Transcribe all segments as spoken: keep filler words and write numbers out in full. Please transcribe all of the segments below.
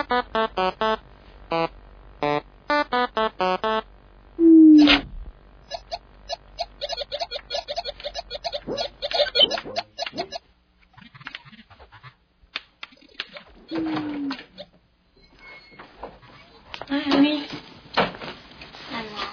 Hi, honey. Hi, Mom.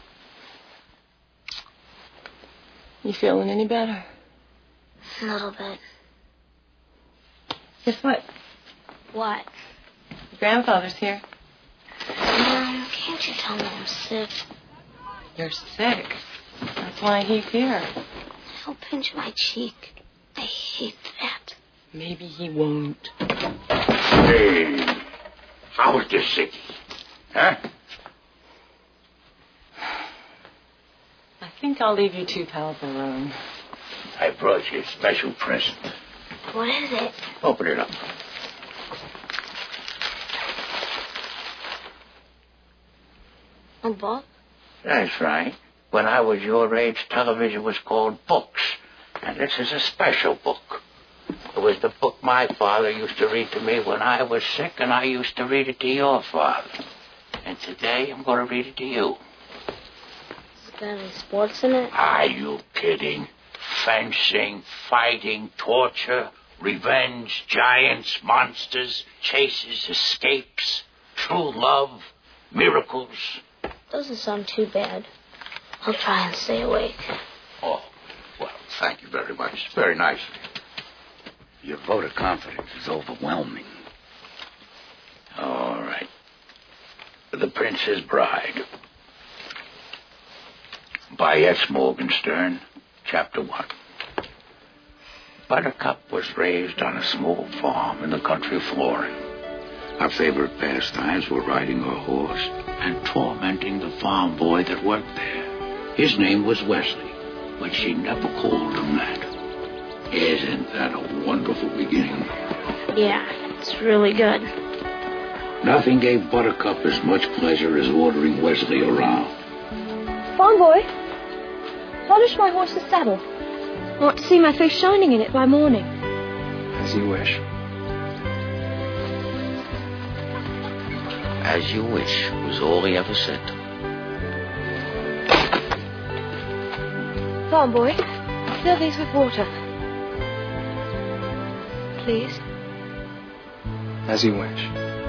You feeling any better? A little bit. Guess what? What? Your grandfather's here. Mom, can't you tell me I'm sick? You're sick. That's why he's here. He'll pinch my cheek. I hate that. Maybe he won't. Hey, how was this city? Huh? I think I'll leave you two pals alone. I brought you a special present. What is it? Open it up. A book? That's right. When I was your age, television was called books. And this is a special book. It was the book my father used to read to me when I was sick, and I used to read it to your father. And today I'm going to read it to you. Has it got any sports in it? Are you kidding? Fencing, fighting, torture, revenge, giants, monsters, chases, escapes, true love, miracles. Doesn't sound too bad. I'll try and stay awake. Oh, well, thank you very much. It's very nice. Your vote of confidence is overwhelming. All right. The Prince's Bride. By S. Morgenstern, Chapter one. Buttercup was raised on a small farm in the country of Florida. Her favorite pastimes were riding her horse and tormenting the farm boy that worked there. His name was Wesley, but she never called him that. Isn't that a wonderful beginning? Yeah, it's really good. Nothing gave Buttercup as much pleasure as ordering Wesley around. Farm boy, polish my horse's saddle. I want to see my face shining in it by morning. As you wish. As you wish was all he ever said. Farm boy, fill these with water. Please. As you wish.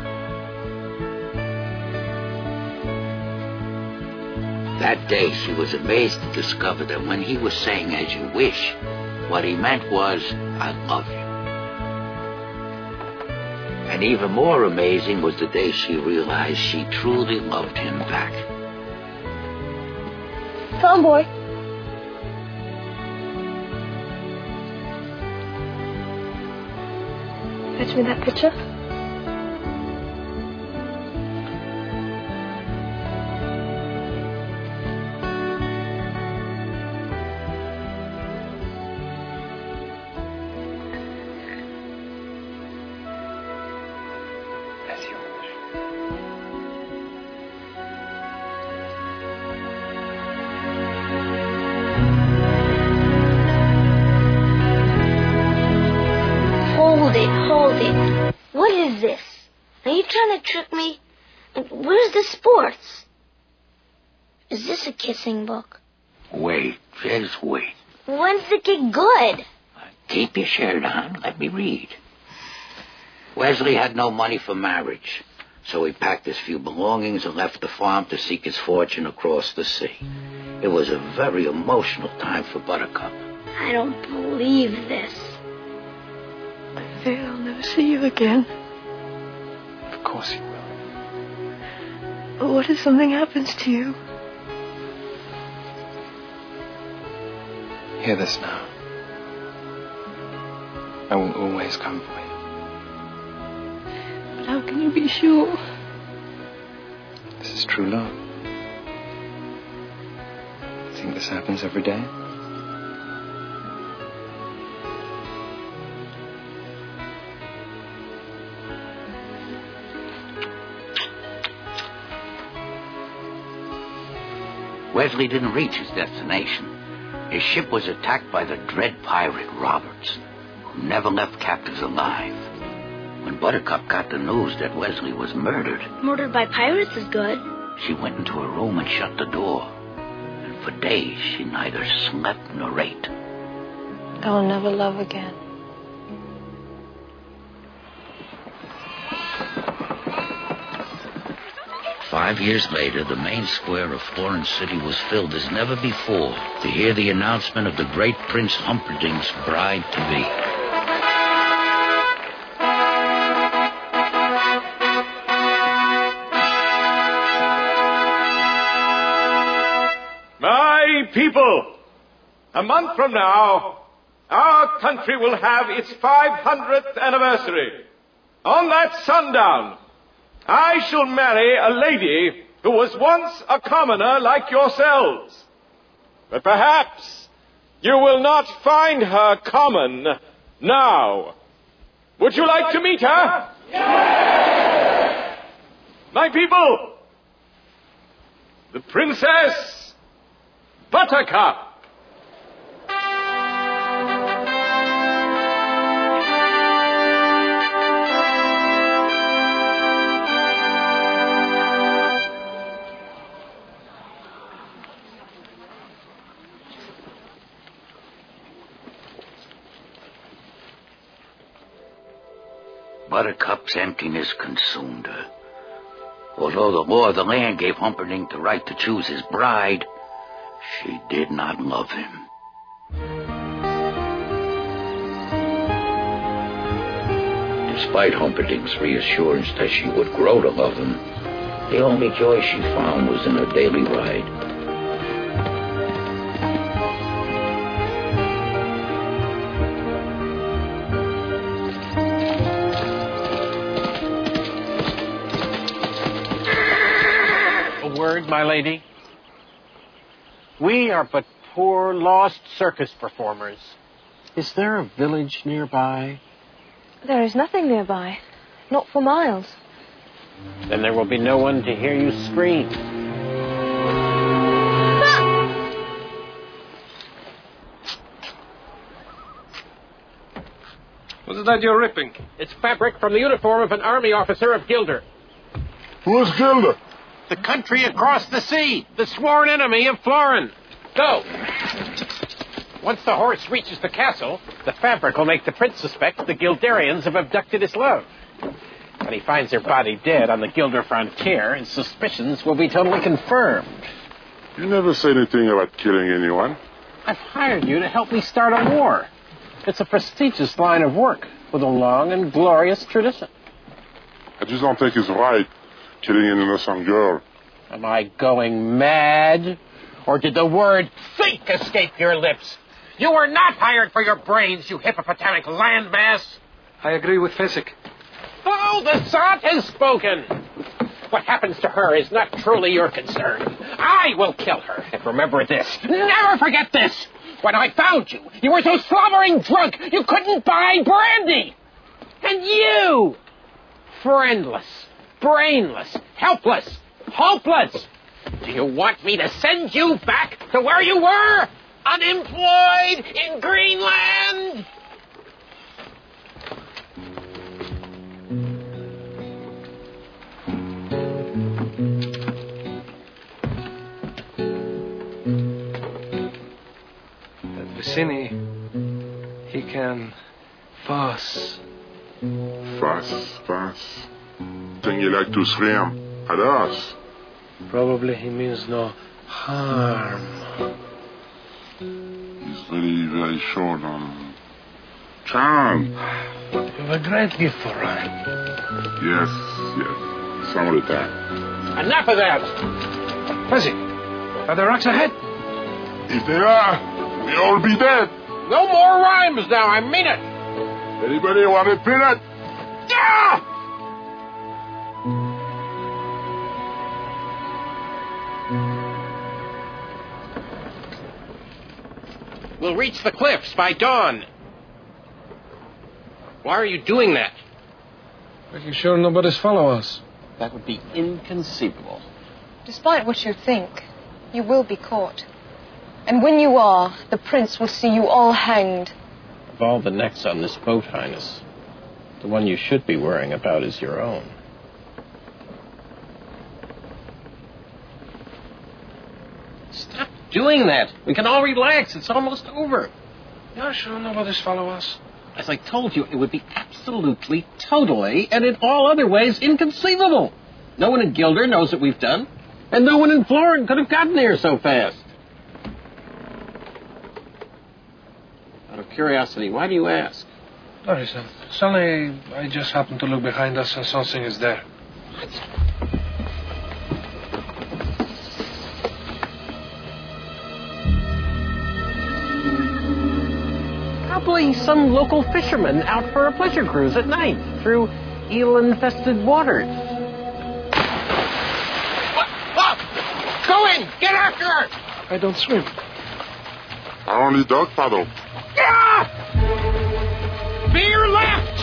That day she was amazed to discover that when he was saying as you wish, what he meant was, I love you. And even more amazing was the day she realized she truly loved him back. Farm boy. Fetch me that pitcher. As you wish. Hold it, hold it. What is this? Are you trying to trick me? Where's the sports? Is this a kissing book? Wait, just wait. When's it get good? Keep your shirt on. Let me read. Wesley had no money for marriage, so he packed his few belongings and left the farm to seek his fortune across the sea. It was a very emotional time for Buttercup. I don't believe this. I fear I'll never see you again. Of course you will. But what if something happens to you? Hear this now. I will always come for you. But how can you be sure? This is true love. Think this happens every day? Wesley didn't reach his destination. His ship was attacked by the dread pirate Roberts, who never left captives alive. When Buttercup got the news that Wesley was murdered... Murdered by pirates is good. She went into her room and shut the door. And for days, she neither slept nor ate. I'll never love again. Five years later, the main square of Florence City was filled as never before to hear the announcement of the great Prince Humperdinck's bride-to-be. People, a month from now, our country will have its five hundredth anniversary. On that sundown, I shall marry a lady who was once a commoner like yourselves. But perhaps you will not find her common now. Would you like to meet her? Yes! My people, the Princess Buttercup. Buttercup's emptiness consumed her. Although the law of the land gave Humperdinck the right to choose his bride, she did not love him. Despite Humperdinck's reassurance that she would grow to love him, the only joy she found was in her daily ride. A word, my lady. We are but poor, lost circus performers. Is there a village nearby? There is nothing nearby. Not for miles. Then there will be no one to hear you scream. What is that you're ripping? It's fabric from the uniform of an army officer of Gilder. Who is Gilder? The country across the sea, the sworn enemy of Florin. Go! Once the horse reaches the castle, the fabric will make the prince suspect the Gilderians have abducted his love. When he finds her body dead on the Gilder frontier, his suspicions will be totally confirmed. You never say anything about killing anyone. I've hired you to help me start a war. It's a prestigious line of work with a long and glorious tradition. I just don't think it's right, killing an innocent girl. Am I going mad? Or did the word think escape your lips? You were not hired for your brains, you hippopotamic landmass. I agree with Fezzik. Oh, the sot has spoken. What happens to her is not truly your concern. I will kill her. And remember this. Never forget this. When I found you, you were so slobbering drunk you couldn't buy brandy. And you, friendless, brainless, helpless, hopeless. Do you want me to send you back to where you were? Unemployed in Greenland? Vicini, he can fuss. Fuss, fuss. Think you like to scream at us? Probably he means no harm. He's very, very short on charm. You have a great gift for rhyme. Yes, yes. Some of the time. Enough of that. Fezzik, are there rocks ahead? If there are, we all be dead. No more rhymes now, I mean it. Anybody want a peanut? Ah! We'll reach the cliffs by dawn. Why are you doing that? Making sure nobody's follow us. That would be inconceivable. Despite what you think, you will be caught. And when you are, the prince will see you all hanged. Of all the necks on this boat, Highness, The one you should be worrying about is your own. Stop doing that. We can all relax. It's almost over. You're sure nobody's follow us? As I told you, it would be absolutely, totally, and in all other ways, inconceivable. No one in Gilder knows what we've done, and no one in Florin could have gotten here so fast. Out of curiosity, why do you ask? No reason. Suddenly, I just happened to look behind us and something is there. Probably some local fisherman out for a pleasure cruise at night through eel-infested waters. What? What? Go in! Get after her! I don't swim. I only dog paddle. Ah! Veer left!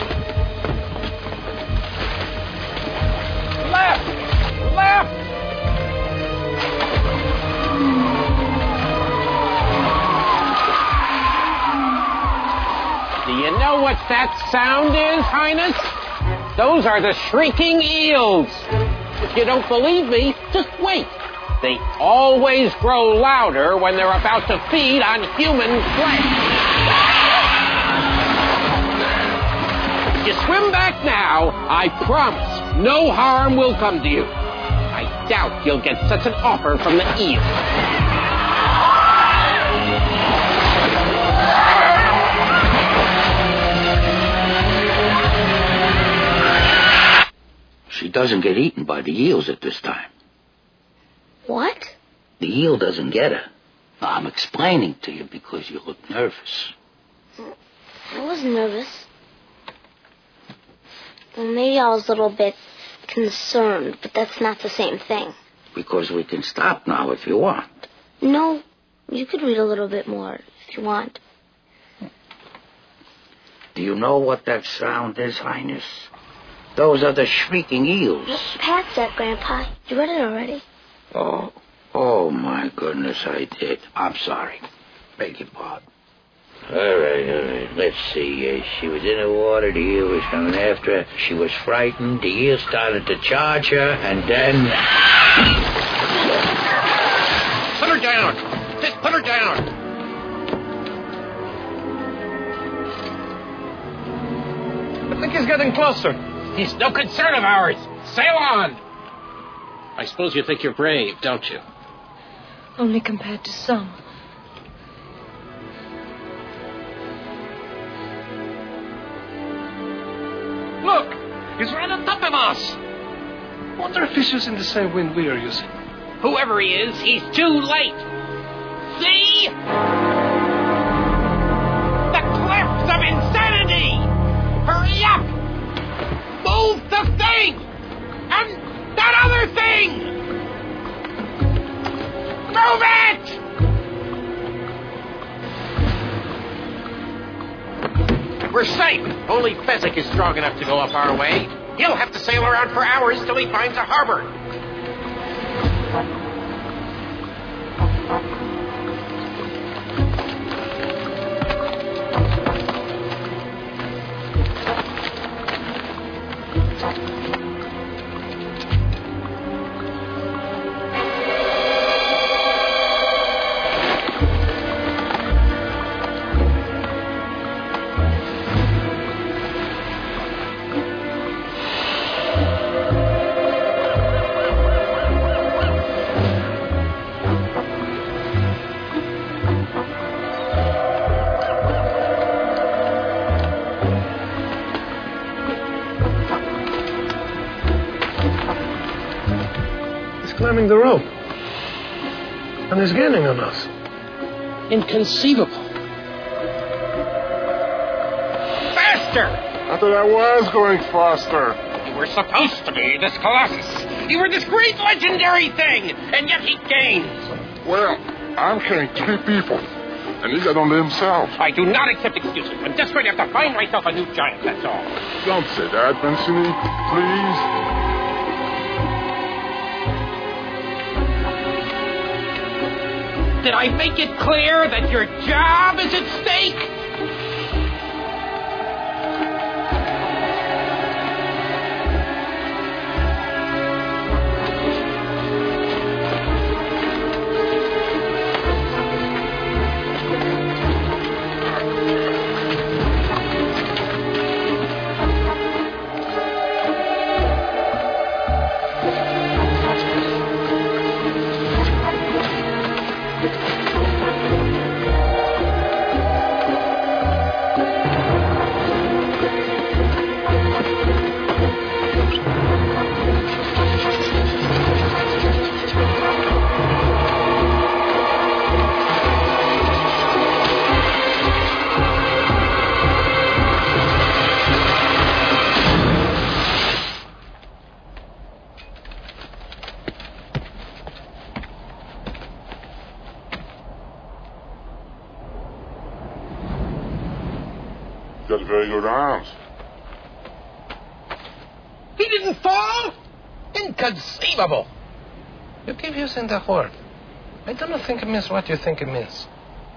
Left! Left! Do you know what that sound is, Highness? Those are the shrieking eels. If you don't believe me, just wait. They always grow louder when they're about to feed on human flesh. If you swim back now, I promise no harm will come to you. I doubt you'll get such an offer from the eel. She doesn't get eaten by the eels at this time. What? The eel doesn't get her. I'm explaining to you because you look nervous. I was nervous. Well, maybe I was a little bit concerned, but that's not the same thing. Because we can stop now if you want. No, you could read a little bit more if you want. Do you know what that sound is, Highness? Those are the shrieking eels. Past that, Grandpa. You read it already. Oh, oh my goodness, I did. I'm sorry. Beg your pardon. All right, all right. Let's see. Uh, she was in the water. The eel was coming after her. She was frightened. The eel started to charge her, and then... Put her down. Just put her down. I think he's getting closer. He's no concern of ours. Sail on. I suppose you think you're brave, don't you? Only compared to some. Look! He's right on top of us! Wonder if he's using the same wind we are using. Whoever he is, he's too late. See? The cliffs of insanity! Hurry up! Move the thing! And that other thing! Move it! We're safe. Only Fezzik is strong enough to go up our way. He'll have to sail around for hours till he finds a harbor. Climbing the rope. And he's gaining on us. Inconceivable. Faster! I thought I was going faster. You were supposed to be this Colossus. You were this great legendary thing, and yet he gains. Well, I'm carrying three people. And he got only himself. I do not accept excuses. I'm just going to have to find myself a new giant, that's all. Don't say that, Mancini. Please. Did I make it clear that your job is at stake? Got very good arms. He didn't fall? Inconceivable. You keep using that word. I don't think it means what you think it means.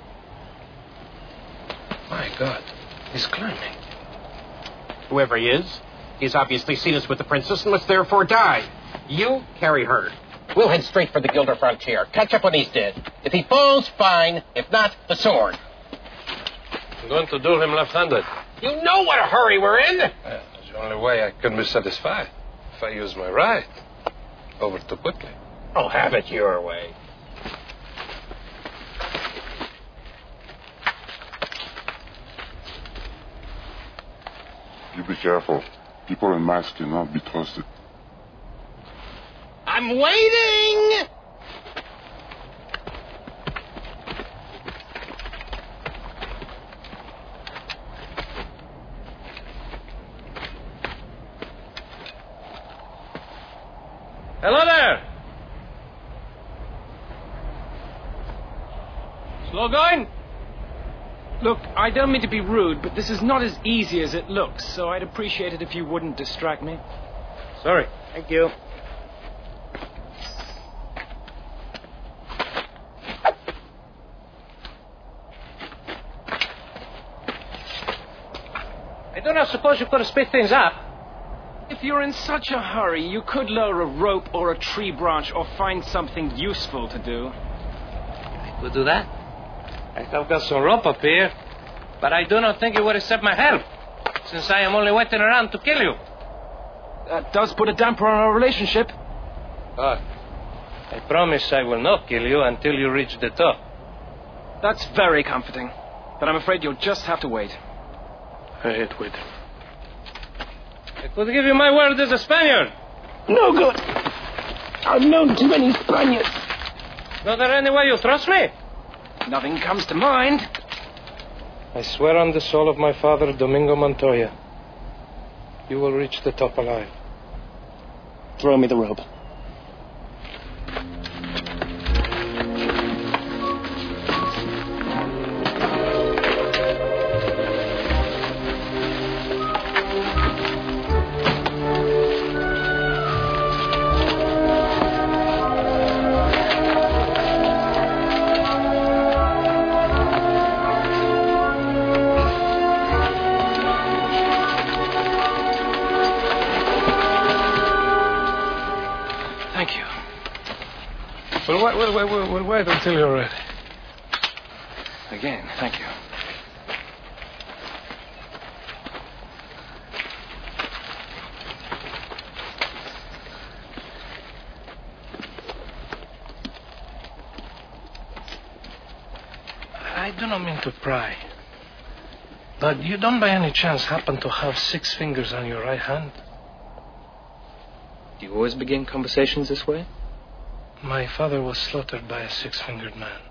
My God, he's climbing. Whoever he is, he's obviously seen us with the princess and must therefore die. You carry her. We'll head straight for the Gilder frontier. Catch up when he's dead. If he falls, fine. If not, the sword. I'm going to duel him left-handed. You know what a hurry we're in. Yeah, that's the only way I can be satisfied. If I use my right, over too quickly. Oh, have it your way. You be careful. People in masks cannot be trusted. I'm waiting! Hello there! Slow going? Look, I don't mean to be rude, but this is not as easy as it looks, so I'd appreciate it if you wouldn't distract me. Sorry. Thank you. I do not suppose you could have sped things up. If you're in such a hurry, you could lower a rope or a tree branch or find something useful to do. I could do that. I have got some rope up here, but I do not think it would accept my help, since I am only waiting around to kill you. That does put a damper on our relationship. But I promise I will not kill you until you reach the top. That's very comforting, but I'm afraid you'll just have to wait. I hate waiting. I could give you my word as a Spaniard. No good. I've known too many Spaniards. Is there any way you trust me? Nothing comes to mind. I swear on the soul of my father, Domingo Montoya, you will reach the top alive. Throw me the rope. Well, wait, wait, wait, wait, wait until you're ready. Again, thank you. I do not mean to pry, but you don't by any chance happen to have six fingers on your right hand? Do you always begin conversations this way? My father was slaughtered by a six-fingered man.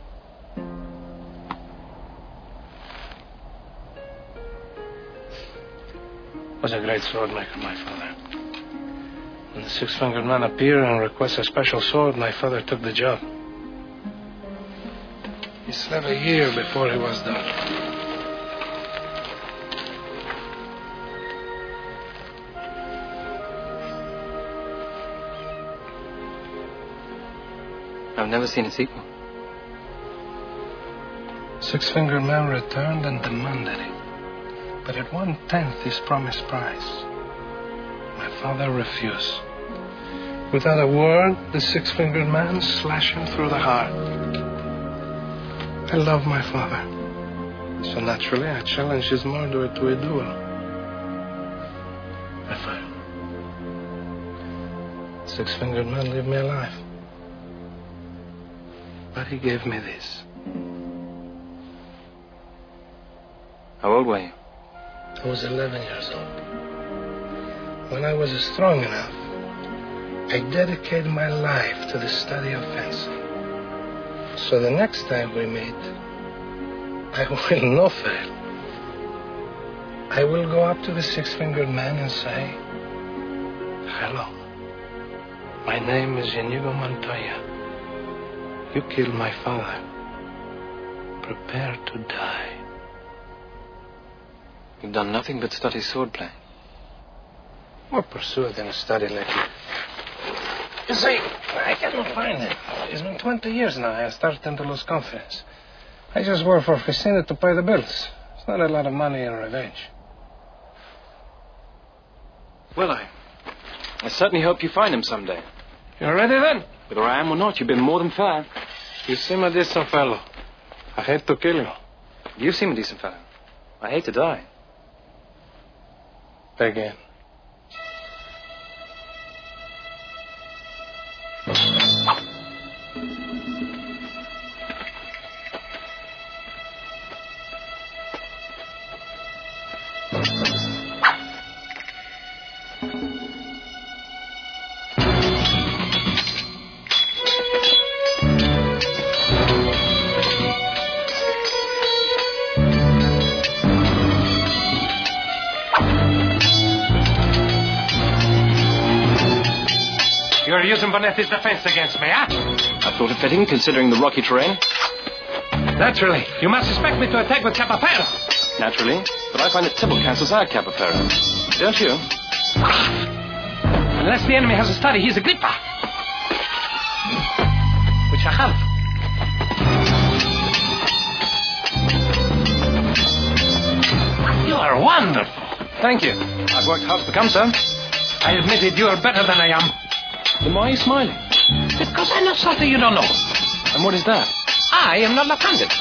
Was a great sword maker, my father. When the six-fingered man appeared and requested a special sword, my father took the job. He slept a year before he was done. I've never seen a sequel. Six-fingered man returned and demanded it, but at one-tenth his promised price. My father refused. Without a word, the six-fingered man slashed him through the heart. I love my father, so naturally I challenged his murderer to a duel. I failed. Six-fingered man leave me alive. But he gave me this. How old were you? I was eleven years old. When I was strong enough, I dedicated my life to the study of fencing. So the next time we meet, I will not fail. I will go up to the six-fingered man and say, "Hello. My name is Inigo Montoya. You killed my father. Prepare to die." You've done nothing but study swordplay. More pursued than a study lately. You see, I cannot find it. It's been twenty years now. I'm starting to lose confidence. I just work for Vicina to pay the bills. It's not a lot of money in revenge. Well, I... I certainly hope you find him someday. You ready then? Whether I am or not, you've been more than fair. You seem a decent fellow. I hate to kill you. You seem a decent fellow. I hate to die. Again. You're using Bonetti's defense against me, huh? I thought it fitting, considering the rocky terrain. Naturally. You must expect me to attack with Capapero. Naturally. But I find that Tybalt cancels out Capapero. Don't you? Unless the enemy has a study, he's a Grippa. Which I have. You are wonderful. Thank you. I've worked hard to become so. I admitted you are better than I am. Then why are you smiling? Because I know something you don't know. And what is that? I am not left-handed.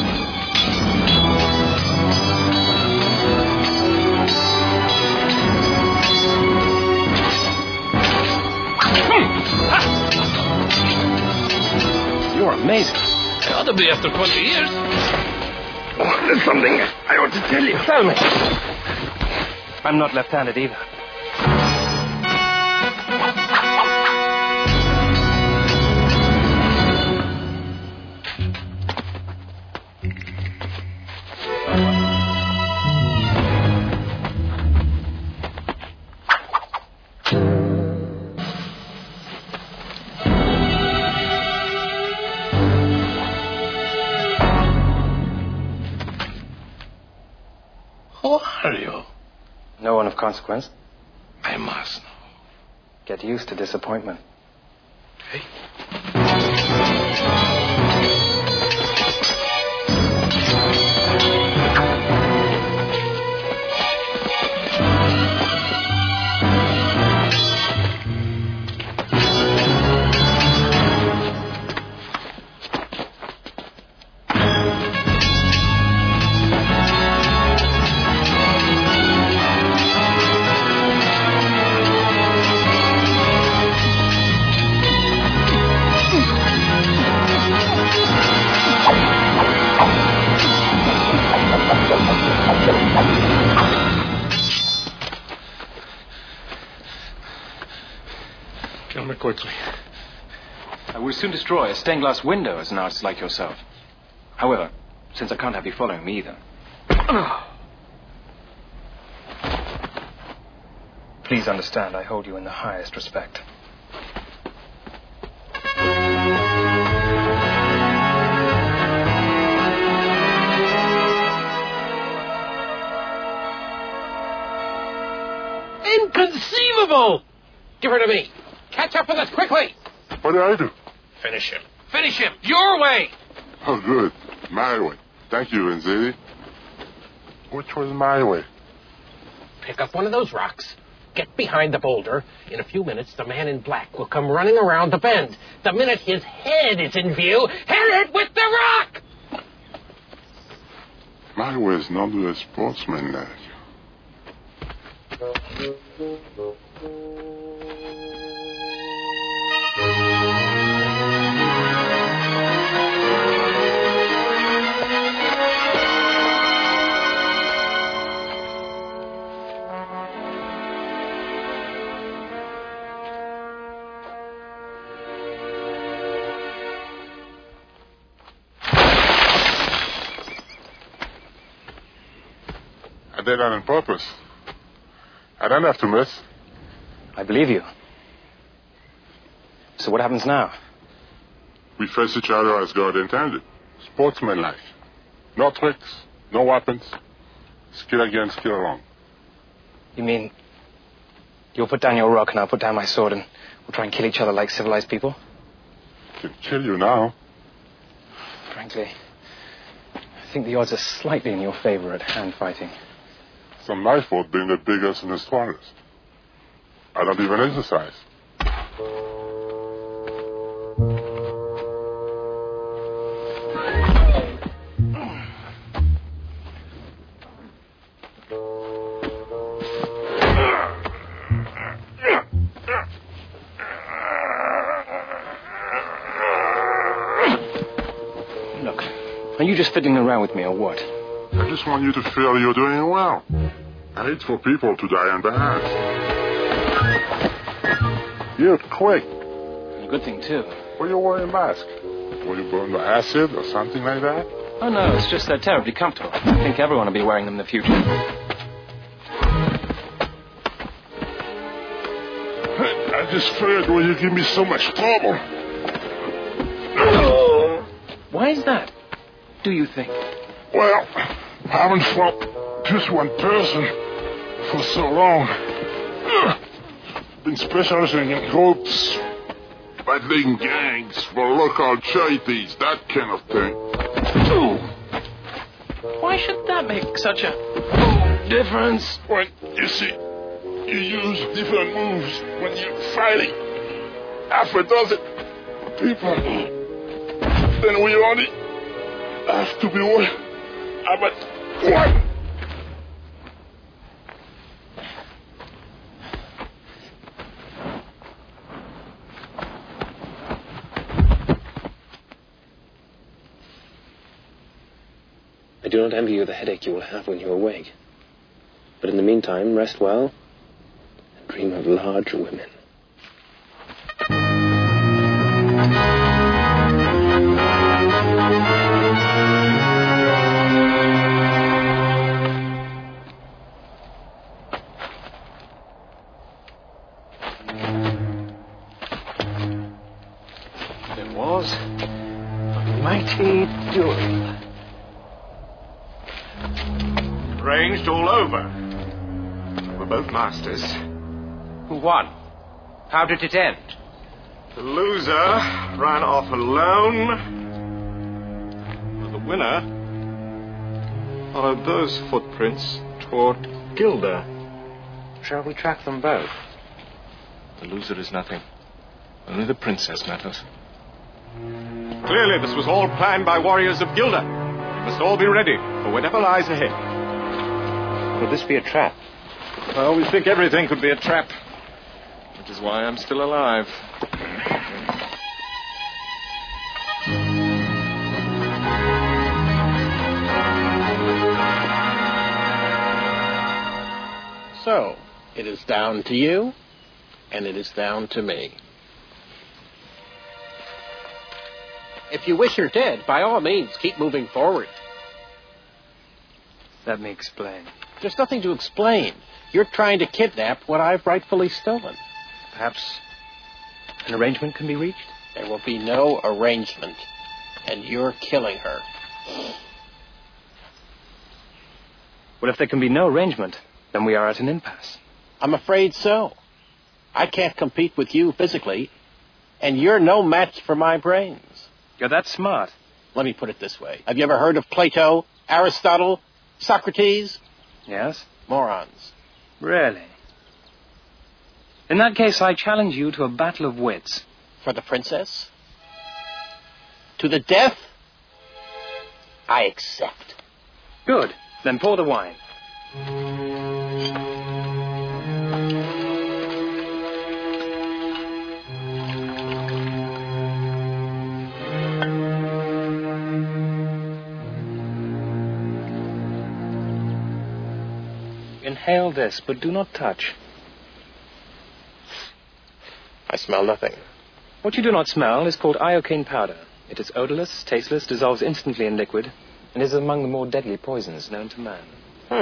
You're amazing. I ought to be after twenty years. Oh, there's something I ought to tell you. Tell me. I'm not left-handed either. Who are you? No one of consequence. I must know. Get used to disappointment. Hey. Kill me quickly. I will soon destroy a stained glass window as an artist like yourself. However, since I can't have you following me either. Please understand, I hold you in the highest respect. Inconceivable! Give her to me. Catch up with us quickly. What did I do? Finish him. Finish him. Your way. Oh, good. My way. Thank you, Vanzetti. Which was my way? Pick up one of those rocks. Get behind the boulder. In a few minutes, the man in black will come running around the bend. The minute his head is in view, hit it with the rock! My way is not a sportsman like. I did that on purpose. I don't have to miss. I believe you. So what happens now? We face each other as God intended. Sportsmanlike. No tricks, no weapons. Skill against skill alone. You mean you'll put down your rock and I'll put down my sword and we'll try and kill each other like civilized people? I can kill you now. Frankly, I think the odds are slightly in your favor at hand fighting. It's not my fault being the biggest and the strongest. I don't even exercise. Are you just fiddling around with me or what? I just want you to feel you're doing well. I hate for people to die on bad. You're quick. A good thing, too. Why you wearing a mask? Were you burned by acid or something like that? Oh, no, it's just they're terribly comfortable. I think everyone will be wearing them in the future. I just feared when you give me so much trouble. Why is that? Do you think? Well, I haven't fought just one person for so long. Been specializing in groups, battling gangs for local charities, that kind of thing. Why should that make such a difference? Well, you see, you use different moves when you're fighting. Half a dozen people. Then we only have to be one. About one. I do not envy you the headache you will have when you awake. But in the meantime, rest well and dream of large women. It was a mighty duel. Ranged all over. We're both masters. Who won? How did it end? The loser ran off alone. But the winner followed those footprints toward Gilda. Shall we track them both? The loser is nothing. Only the princess matters. Clearly, this was all planned by warriors of Gilda. We must all be ready for whatever lies ahead. Could this be a trap? I always think everything could be a trap. Which is why I'm still alive. So, it is down to you, and it is down to me. If you wish her dead, by all means, keep moving forward. Let me explain. There's nothing to explain. You're trying to kidnap what I've rightfully stolen. Perhaps an arrangement can be reached? There will be no arrangement, and you're killing her. Well, if there can be no arrangement, then we are at an impasse. I'm afraid so. I can't compete with you physically, and you're no match for my brains. You're that smart. Let me put it this way. Have you ever heard of Plato, Aristotle, Socrates? Yes? Morons. Really? In that case, I challenge you to a battle of wits. For the princess? To the death? I accept. Good. Then pour the wine. Inhale this, but do not touch. I smell nothing. What you do not smell is called iocane powder. It is odorless, tasteless, dissolves instantly in liquid, and is among the more deadly poisons known to man. Hmm.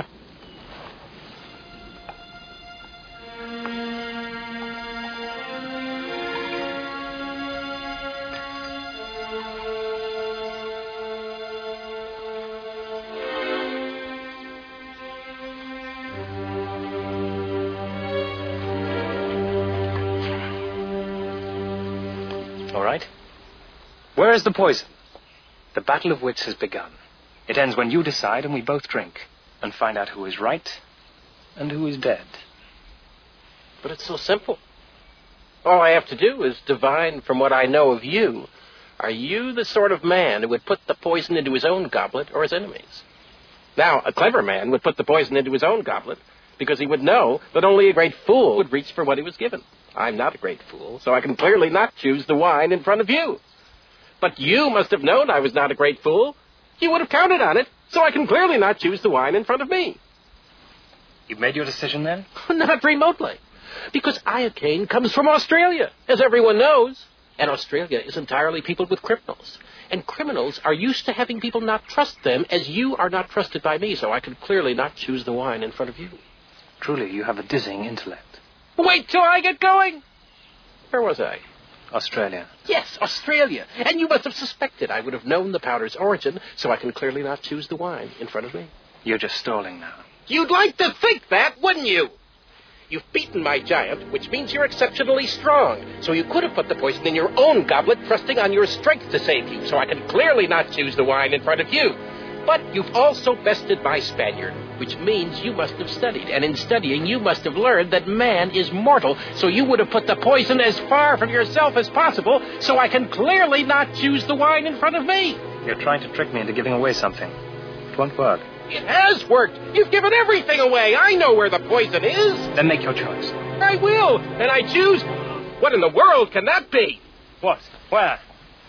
All right. Where is the poison? The battle of wits has begun. It ends when you decide and we both drink and find out who is right and who is dead. But it's so simple. All I have to do is divine from what I know of you. Are you the sort of man who would put the poison into his own goblet or his enemy's? Now, a clever man would put the poison into his own goblet because he would know that only a great fool would reach for what he was given. I'm not a great fool, so I can clearly not choose the wine in front of you. But you must have known I was not a great fool. You would have counted on it, so I can clearly not choose the wine in front of me. You've made your decision then? Not remotely. Because Iocane comes from Australia, as everyone knows. And Australia is entirely peopled with criminals. And criminals are used to having people not trust them as you are not trusted by me, so I can clearly not choose the wine in front of you. Truly, you have a dizzying intellect. Wait till I get going. Where was I? Australia. Yes, Australia. And you must have suspected I would have known the powder's origin, so I can clearly not choose the wine in front of me. You're just stalling now. You'd like to think that, wouldn't you? You've beaten my giant, which means you're exceptionally strong. So you could have put the poison in your own goblet, trusting on your strength to save you, so I can clearly not choose the wine in front of you. But you've also bested my Spaniard, which means you must have studied. And in studying, you must have learned that man is mortal, so you would have put the poison as far from yourself as possible, so I can clearly not choose the wine in front of me. You're trying to trick me into giving away something. It won't work. It has worked. You've given everything away. I know where the poison is. Then make your choice. I will. And I choose... What in the world can that be? What? Where?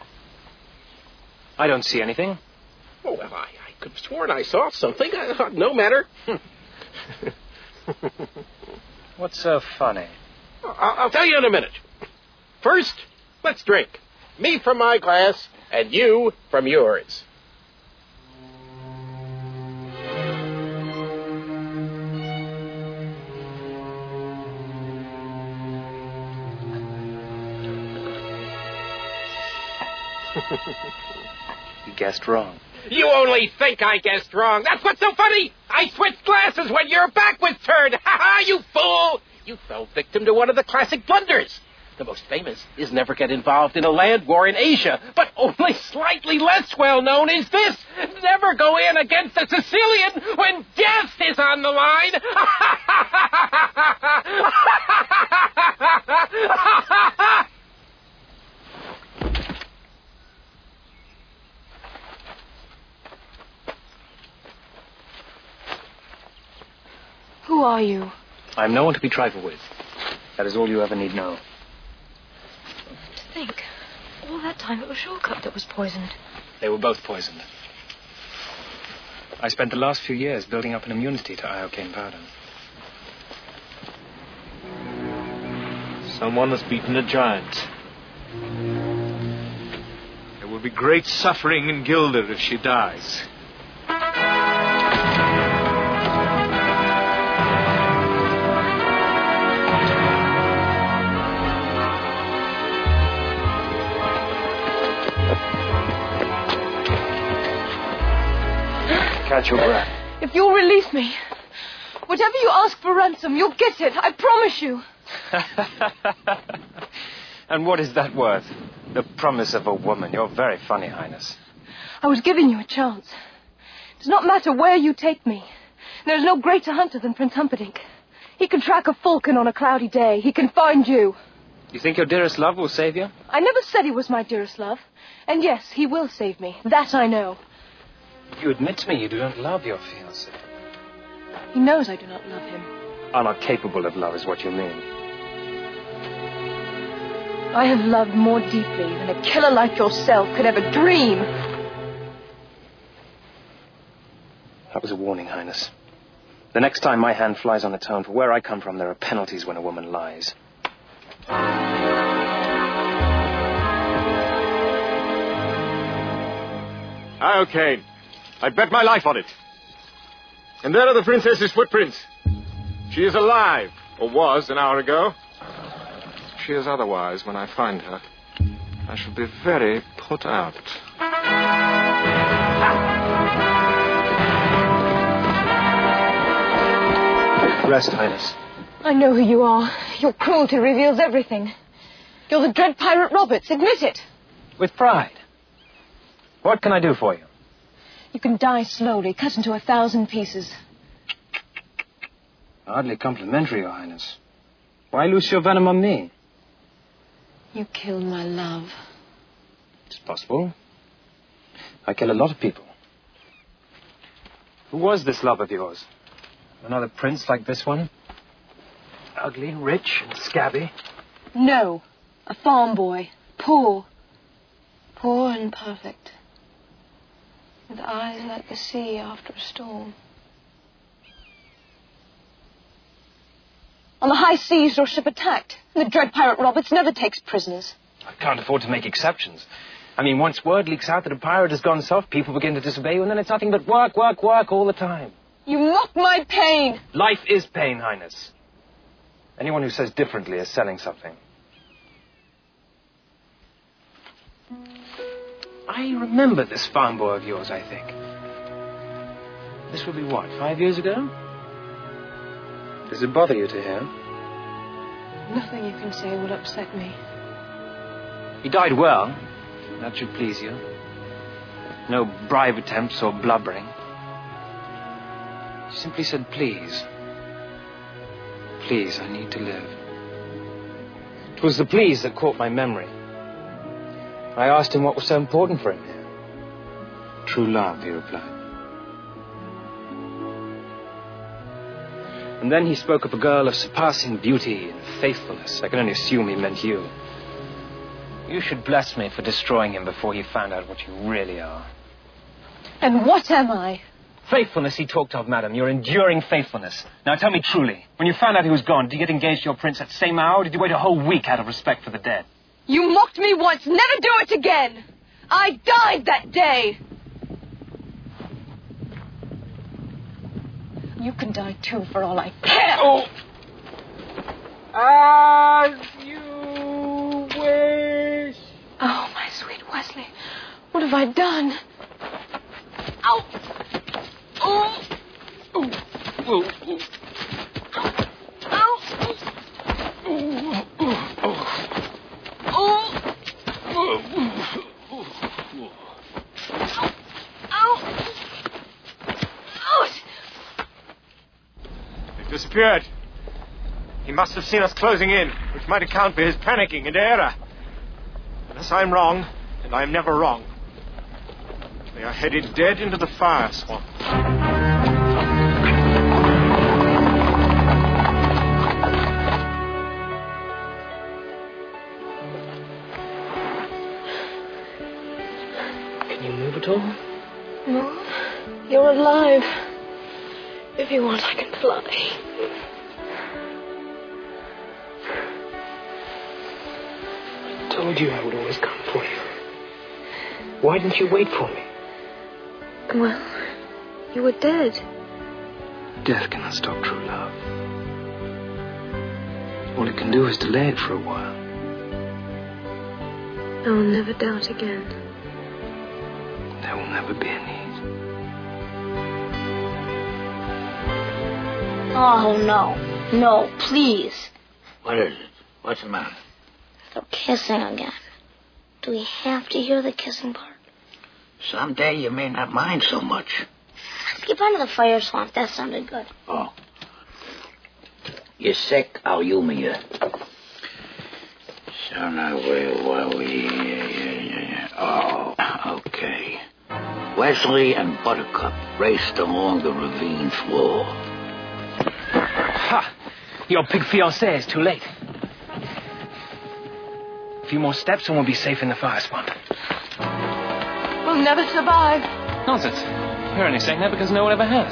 I don't see anything. Oh, well, I, I could have sworn I saw something. Uh, no matter. What's so funny? I'll, I'll tell you in a minute. First, let's drink. Me from my glass, and you from yours. You guessed wrong. You only think I guessed wrong. That's what's so funny. I switched glasses when your back was turned. Ha ha, you fool. You fell victim to one of the classic blunders. The most famous is never get involved in a land war in Asia. But only slightly less well known is this. Never go in against a Sicilian when death is on the line. Who are you? I'm no one to be trifled with. That is all you ever need know. To think, all that time it was Shortcut that was poisoned. They were both poisoned. I spent the last few years building up an immunity to iocane powder. Someone has beaten a giant. There will be great suffering in Gilder if she dies. Catch your breath. If you'll release me, whatever you ask for ransom, you'll get it. I promise you. And what is that worth? The promise of a woman. You're very funny, Highness. I was giving you a chance. It does not matter where you take me. There is no greater hunter than Prince Humperdinck. He can track a falcon on a cloudy day. He can find you. You think your dearest love will save you? I never said he was my dearest love. And yes, he will save me. That I know. You admit to me you do not love your fiancé. He knows I do not love him. Are not capable of love is what you mean. I have loved more deeply than a killer like yourself could ever dream. That was a warning, Highness. The next time my hand flies on its own, for where I come from, there are penalties when a woman lies. Iocane. I bet my life on it. And there are the princess's footprints. She is alive, or was an hour ago. If she is otherwise when I find her, I shall be very put out. Rest, Highness. I know who you are. Your cruelty reveals everything. You're the dread pirate Roberts. Admit it. With pride. What can I do for you? You can die slowly, cut into a thousand pieces. Hardly complimentary, Your Highness. Why loose your venom on me? You killed my love. It's possible. I kill a lot of people. Who was this love of yours? Another prince like this one? Ugly, rich, and scabby? No. A farm boy. Poor. Poor and perfect. With eyes like the sea after a storm. On the high seas, your ship attacked. And the dread pirate Roberts never takes prisoners. I can't afford to make exceptions. I mean, once word leaks out that a pirate has gone soft, people begin to disobey you, and then it's nothing but work, work, work all the time. You mock my pain. Life is pain, Highness. Anyone who says differently is selling something. I remember this farm boy of yours, I think. This would be what, five years ago? Does it bother you to hear? Nothing you can say will upset me. He died well. That should please you. No bribe attempts or blubbering. He simply said, please. Please, I need to live. It was the please that caught my memory. I asked him what was so important for him here. True love, he replied. And then he spoke of a girl of surpassing beauty and faithfulness. I can only assume he meant you. You should bless me for destroying him before he found out what you really are. And what am I? Faithfulness he talked of, madam. Your enduring faithfulness. Now tell me truly, when you found out he was gone, did you get engaged to your prince that same hour, or did you wait a whole week out of respect for the dead? You mocked me once. Never do it again. I died that day. You can die too, for all I care. Oh! As you wish. Oh, my sweet Wesley. What have I done? Ow! Oh! Oh! Oh! Oh! Ow! Oh! He's disappeared. He must have seen us closing in, which might account for his panicking and error. Unless I'm wrong, and I'm never wrong. They are headed dead into the fire swamp. Can you move at all? No, you're alive. If you want, I can fly. I told you I would always come for you. Why didn't you wait for me? Well, you were dead. Death cannot stop true love. All it can do is delay it for a while. I will never doubt again. There will never be a need. Oh, no. No, please. What is it? What's the matter? They're kissing again. Do we have to hear the kissing part? Someday you may not mind so much. Skip onto the fire swamp. That sounded good. Oh. You sick? I'll humor you. So now where were we? Yeah, yeah, yeah. Oh, okay. Wesley and Buttercup raced along the ravine floor. Ha! Your big fiancé is too late. A few more steps and we'll be safe in the fire swamp. We'll never survive. Nonsense. You're only saying that because no one ever has.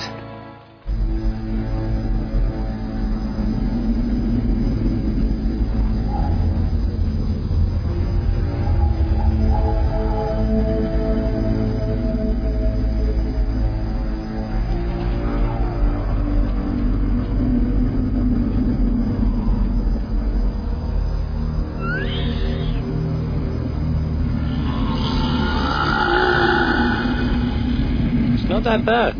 Not that bad.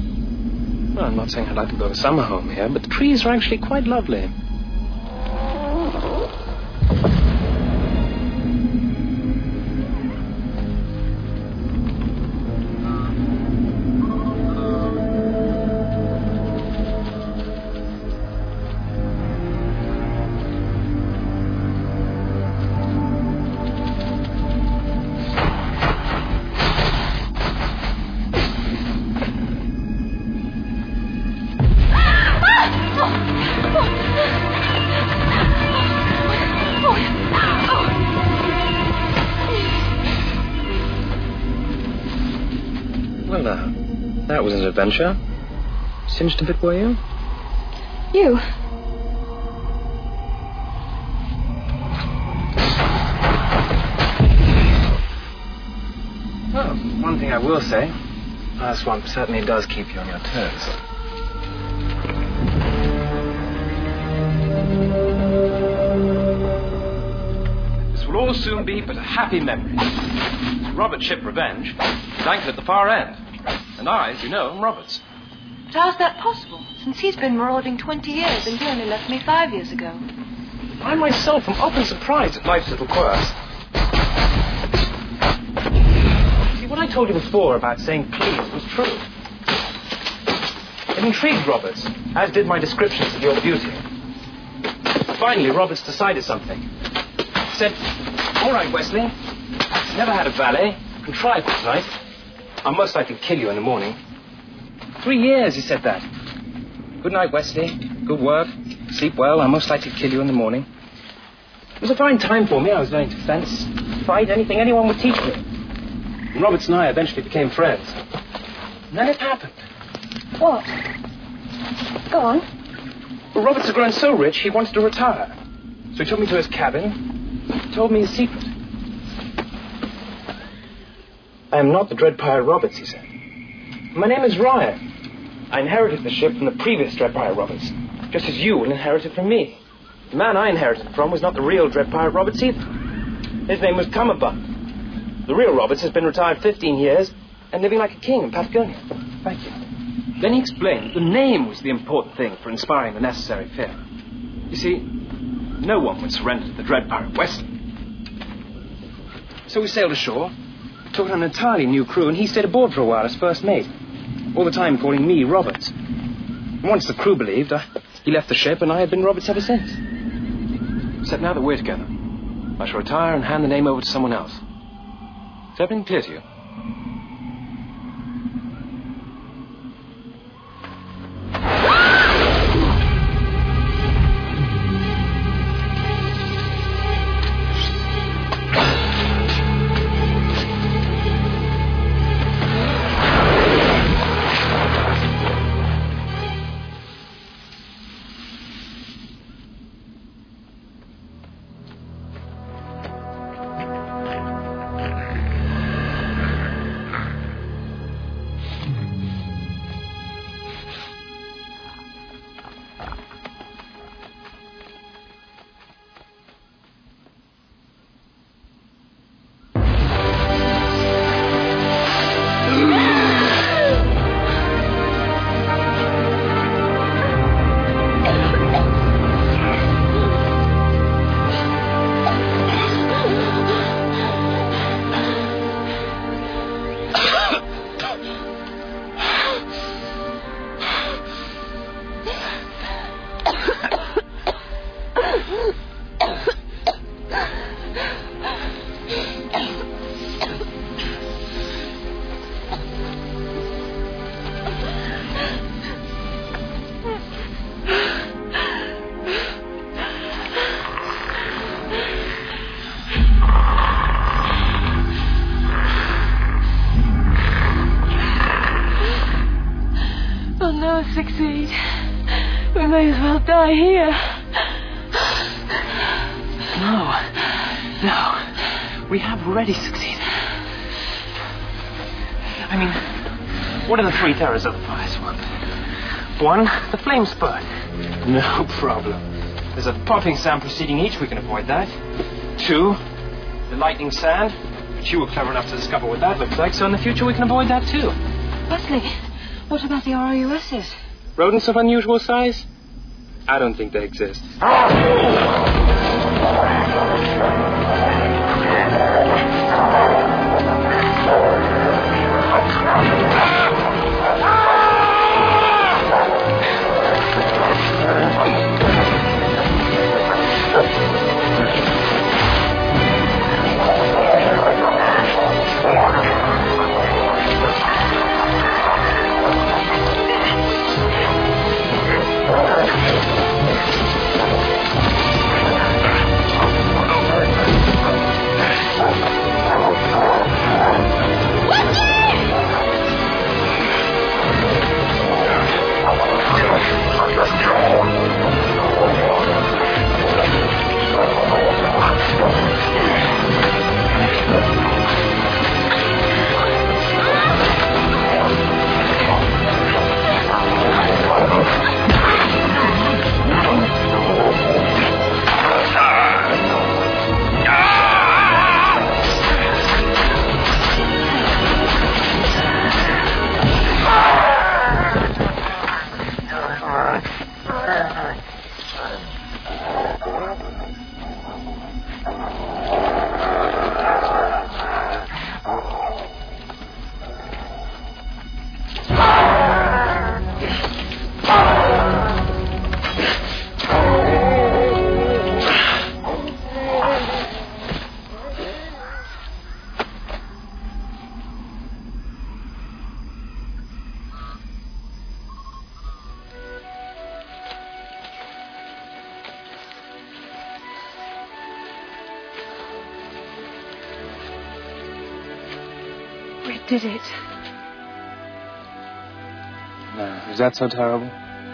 Well, I'm not saying I'd like to build a summer home here, but the trees are actually quite lovely. Well, now, that was an adventure. Singed a bit, were you? You? Well, one thing I will say, our swamp certainly does keep you on your toes. This will all soon be but a happy memory. Robert's ship Revenge is anchored at the far end. And I, as you know, am Robert's. But how's that possible, since he's been marauding twenty years and he only left me five years ago? I myself am often surprised at life's little quirks. See, what I told you before about saying please was true. It intrigued Roberts, as did my descriptions of your beauty. Finally, Roberts decided something. He said, all right, Wesley, never had a valet, contrived it tonight. I'll most likely kill you in the morning. Three years, he said that. Good night, Wesley. Good work. Sleep well. I'll most likely kill you in the morning. It was a fine time for me. I was learning to fence, fight, anything anyone would teach me. And Roberts and I eventually became friends. And then it happened. What? Go on. Well, Roberts had grown so rich, he wanted to retire. So he took me to his cabin, told me his secret. I am not the Dread Pirate Roberts, he said. My name is Ryan. I inherited the ship from the previous Dread Pirate Roberts, just as you will inherit it from me. The man I inherited it from was not the real Dread Pirate Roberts either. His name was Cummerbund. The real Roberts has been retired fifteen years and living like a king in Patagonia. Thank you. Then he explained that the name was the important thing for inspiring the necessary fear. You see, no one would surrender to the Dread Pirate Wesley. So we sailed ashore, took on an entirely new crew, and he stayed aboard for a while as first mate, all the time calling me Roberts. And once the crew believed, I, he left the ship, and I have been Roberts ever since. Except now that we're together, I shall retire and hand the name over to someone else. Is everything clear to you? Succeed. We may as well die here. No. No. We have already succeeded. I mean, what are the three terrors of the fire swamp? One, the flame spurt. No problem. There's a popping sound preceding each. We can avoid that. Two, the lightning sand. But you were clever enough to discover what that looks like, so in the future we can avoid that too. Wesley, what about the R O U Ss? Rodents of unusual size? I don't think they exist. did it. No, is that so terrible?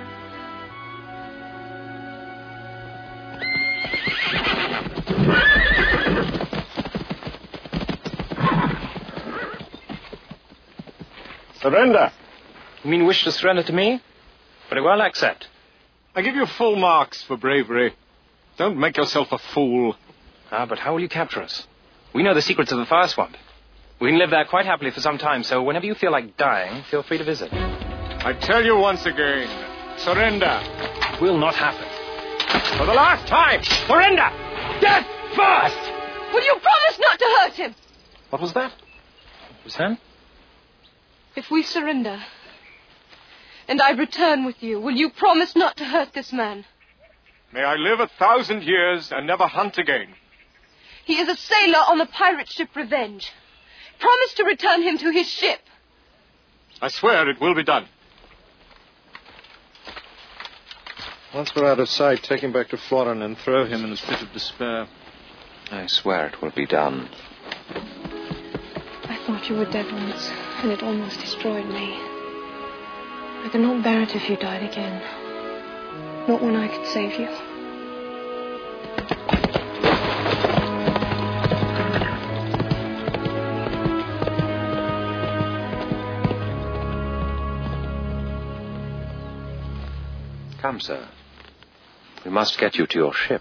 Surrender. You mean wish to surrender to me? Very well, accept. I give you full marks for bravery. Don't make yourself a fool. Ah, but how will you capture us? We know the secrets of the fire swamp. We can live there quite happily for some time, so whenever you feel like dying, feel free to visit. I tell you once again, surrender. Will not happen. For the last time, surrender! Death first! Will you promise not to hurt him? What was that? Sam? If we surrender, and I return with you, will you promise not to hurt this man? May I live a thousand years and never hunt again. He is a sailor on the pirate ship Revenge. Promise to return him to his ship. I swear it will be done. Once we're out of sight, take him back to Florin and throw him in his pit of despair. I swear it will be done. I thought you were dead once, and it almost destroyed me. I could not bear it if you died again. Not when I could save you. Come, sir. We must get you to your ship.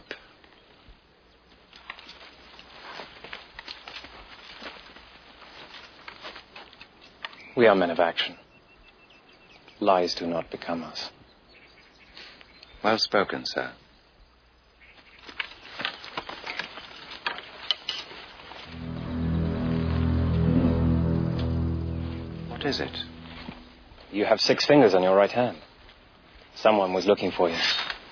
We are men of action. Lies do not become us. Well spoken, sir. What is it? You have six fingers on your right hand. Someone was looking for you.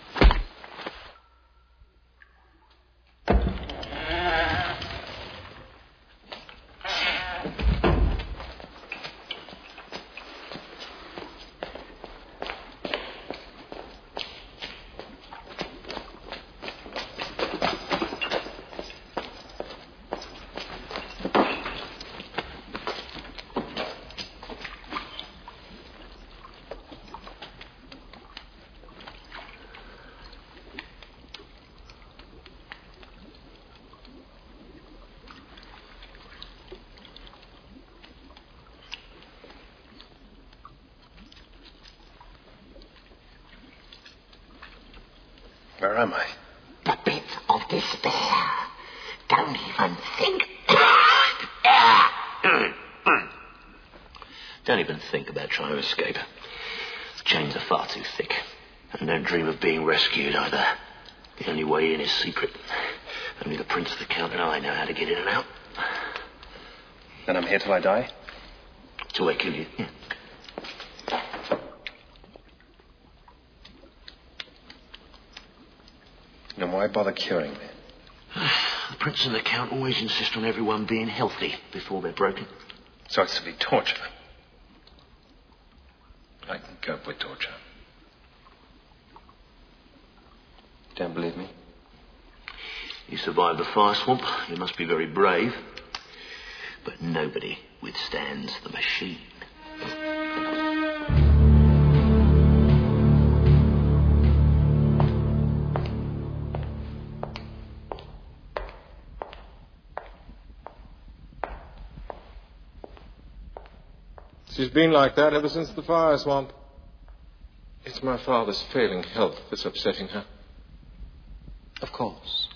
Where am I? The pit of despair. Don't even think. Don't even think about trying to escape. The chains are far too thick. And don't dream of being rescued either. The only way in is secret. Only the Prince of the Count and I know how to get in and out. Then I'm here till I die? Till I kill you, yeah. Then why bother curing me? The Prince and the Count always insist on everyone being healthy before they're broken. So it's to be torture. I can cope with torture. Don't believe me? You survived the fire swamp. You must be very brave. But nobody withstands the machine. She's been like that ever since the fire swamp. It's my father's failing health that's upsetting her. Of course.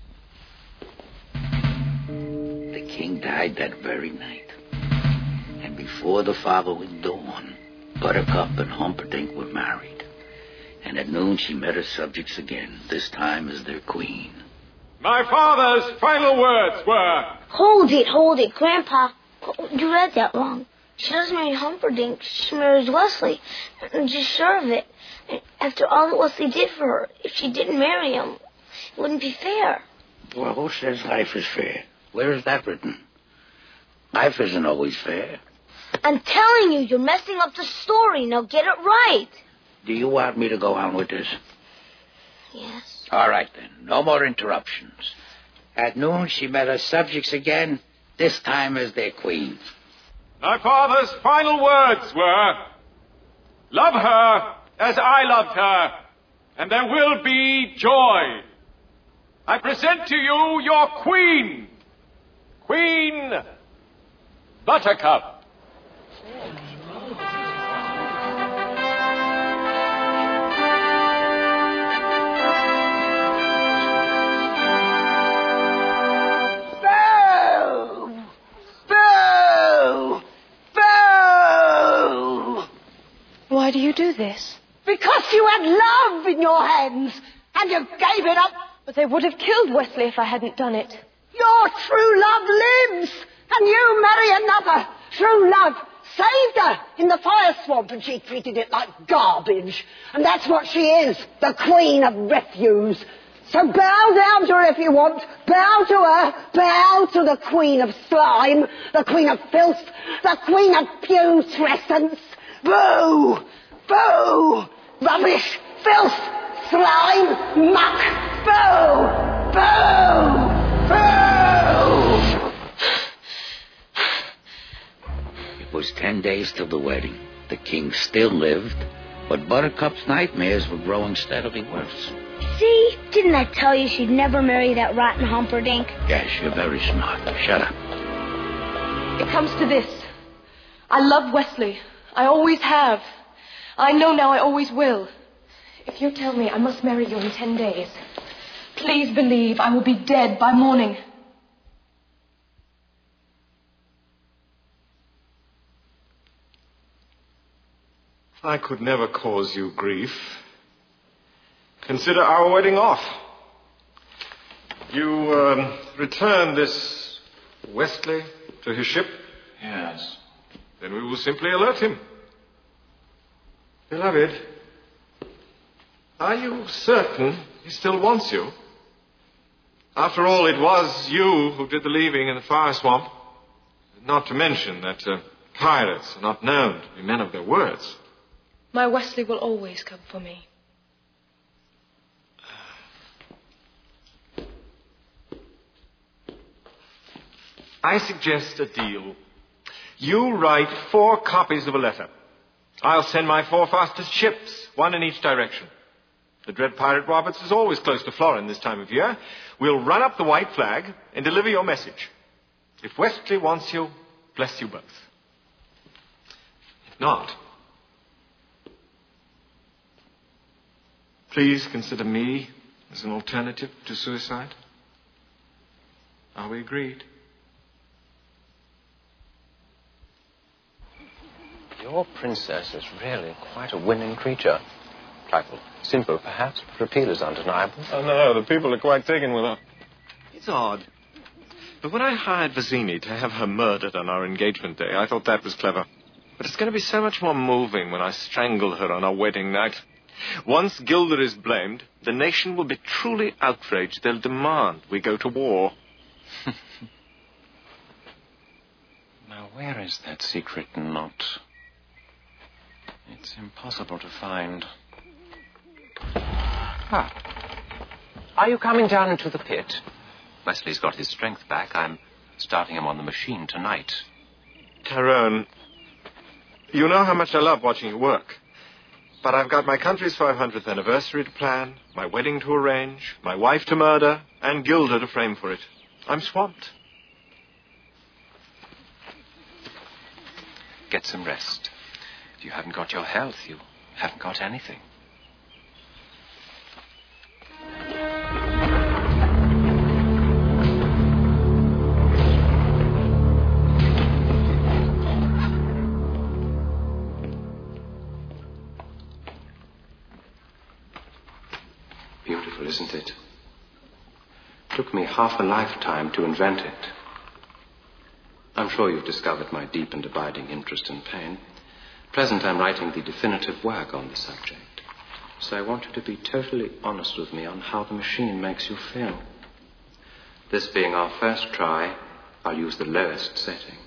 The king died that very night. And before the following dawn, Buttercup and Humperdinck were married. And at noon she met her subjects again, this time as their queen. My father's final words were... Hold it, hold it, Grandpa. You read that wrong. She doesn't marry Humperdinck. She marries Wesley. And she's sure of it. After all that Wesley did for her, if she didn't marry him, it wouldn't be fair. Well, who says life is fair? Where is that written? Life isn't always fair. I'm telling you, you're messing up the story. Now get it right. Do you want me to go on with this? Yes. All right, then. No more interruptions. At noon, she met her subjects again, this time as their queen. My father's final words were, love her as I loved her, and there will be joy. I present to you your queen, Queen Buttercup. Why do you do this? Because you had love in your hands, and you gave it up. But they would have killed Wesley if I hadn't done it. Your true love lives, and you marry another. True love saved her in the fire swamp, and she treated it like garbage. And that's what she is, the queen of refuse. So bow down to her if you want. Bow to her. Bow to the queen of slime, the queen of filth, the queen of putrescence. Boo! Boo! Rubbish! Filth! Slime! Muck! Boo! Boo! Boo! It was ten days till the wedding. The king still lived, but Buttercup's nightmares were growing steadily worse. See? Didn't I tell you she'd never marry that rotten Humperdinck? Yes, you're very smart. Shut up. It comes to this. I love Wesley. I always have. I know now I always will. If you tell me I must marry you in ten days, please believe I will be dead by morning. I could never cause you grief. Consider our wedding off. You um, return this Wesley to his ship? Yes. Then we will simply alert him. Beloved, are you certain he still wants you? After all, it was you who did the leaving in the fire swamp. Not to mention that uh, pirates are not known to be men of their words. My Wesley will always come for me. I suggest a deal. You write four copies of a letter. I'll send my four fastest ships, one in each direction. The dread pirate Roberts is always close to Florin this time of year. We'll run up the white flag and deliver your message. If Wesley wants you, bless you both. If not, please consider me as an alternative to suicide. Are we agreed? Your princess is really quite a winning creature. Trifle simple, perhaps, but her appeal is undeniable. Oh, no, the people are quite taken with her. It's odd. But when I hired Vizzini to have her murdered on our engagement day, I thought that was clever. But it's going to be so much more moving when I strangle her on our wedding night. Once Gilder is blamed, the nation will be truly outraged. They'll demand we go to war. Now, where is that secret knot? It's impossible to find. Ah. Are you coming down into the pit? Wesley's got his strength back. I'm starting him on the machine tonight. Tyrone, you know how much I love watching you work. But I've got my country's five hundredth anniversary to plan, my wedding to arrange, my wife to murder, and Gilder to frame for it. I'm swamped. Get some rest. If you haven't got your health, you haven't got anything. Beautiful, isn't it? Took me half a lifetime to invent it. I'm sure you've discovered my deep and abiding interest in pain. Present, I'm writing the definitive work on the subject. So I want you to be totally honest with me on how the machine makes you feel. This being our first try, I'll use the lowest setting.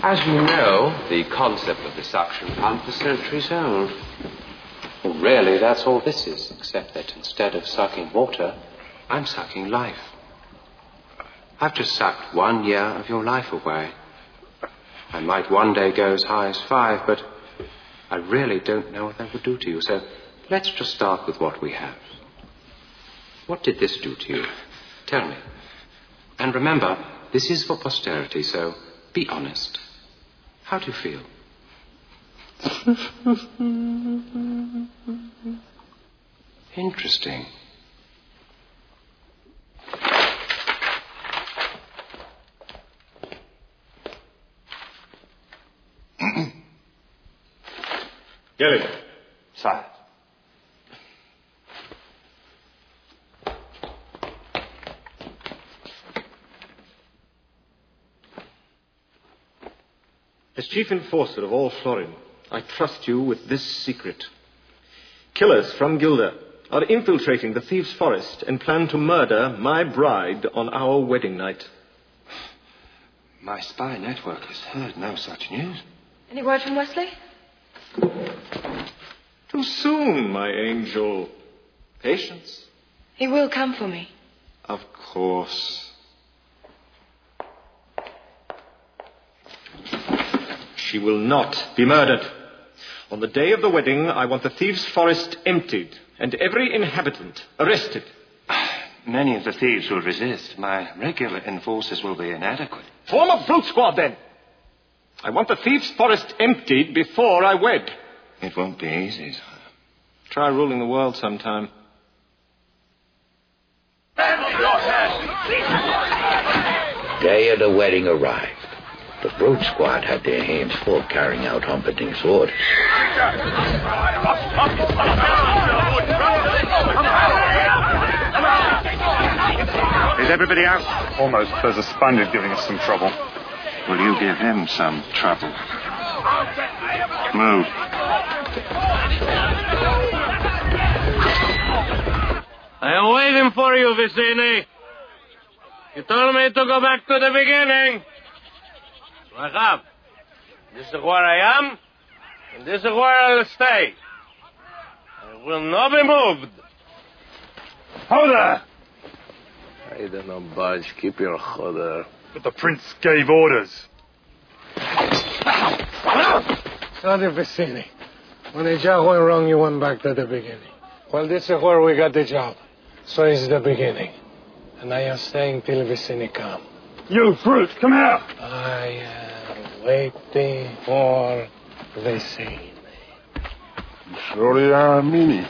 As you know, the concept of the suction pump is centuries old. Well, really, that's all this is, except that instead of sucking water, I'm sucking life. I've just sucked one year of your life away. I might one day go as high as five, but I really don't know what that would do to you. So let's just start with what we have. What did this do to you? Tell me. And remember, this is for posterity, so be honest. How do you feel? Interesting. Gilly. Sire. As chief enforcer of all Florin, I trust you with this secret. Killers from Gilda are infiltrating the Thieves' Forest and plan to murder my bride on our wedding night. My spy network has heard no such news. Any word from Wesley? Too soon, my angel. Patience. He will come for me. Of course. She will not be murdered. On the day of the wedding, I want the Thieves' Forest emptied and every inhabitant arrested. Many of the thieves will resist. My regular enforcers will be inadequate. Form a brute squad, then. I want the Thieves' Forest emptied before I wed. It won't be easy, sir. Try ruling the world sometime. Day of the wedding arrived. The brute squad had their hands full carrying out Humperdinck's orders. Is everybody out? Almost. There's a Spaniard giving us some trouble. Will you give him some trouble? Move. I am waiting for you, Vicini. You told me to go back to the beginning. So I have. This is where I am, and this is where I'll stay. I will not be moved. Hold there! I don't know, budge. Keep your choder. But the prince gave orders. Sorry, Vicini. When the job went wrong, you went back to the beginning. Well, this is where we got the job. So it's the beginning. And I am staying till Vicini come. You brute, come here! I am waiting for Vicini. You surely are a meanie.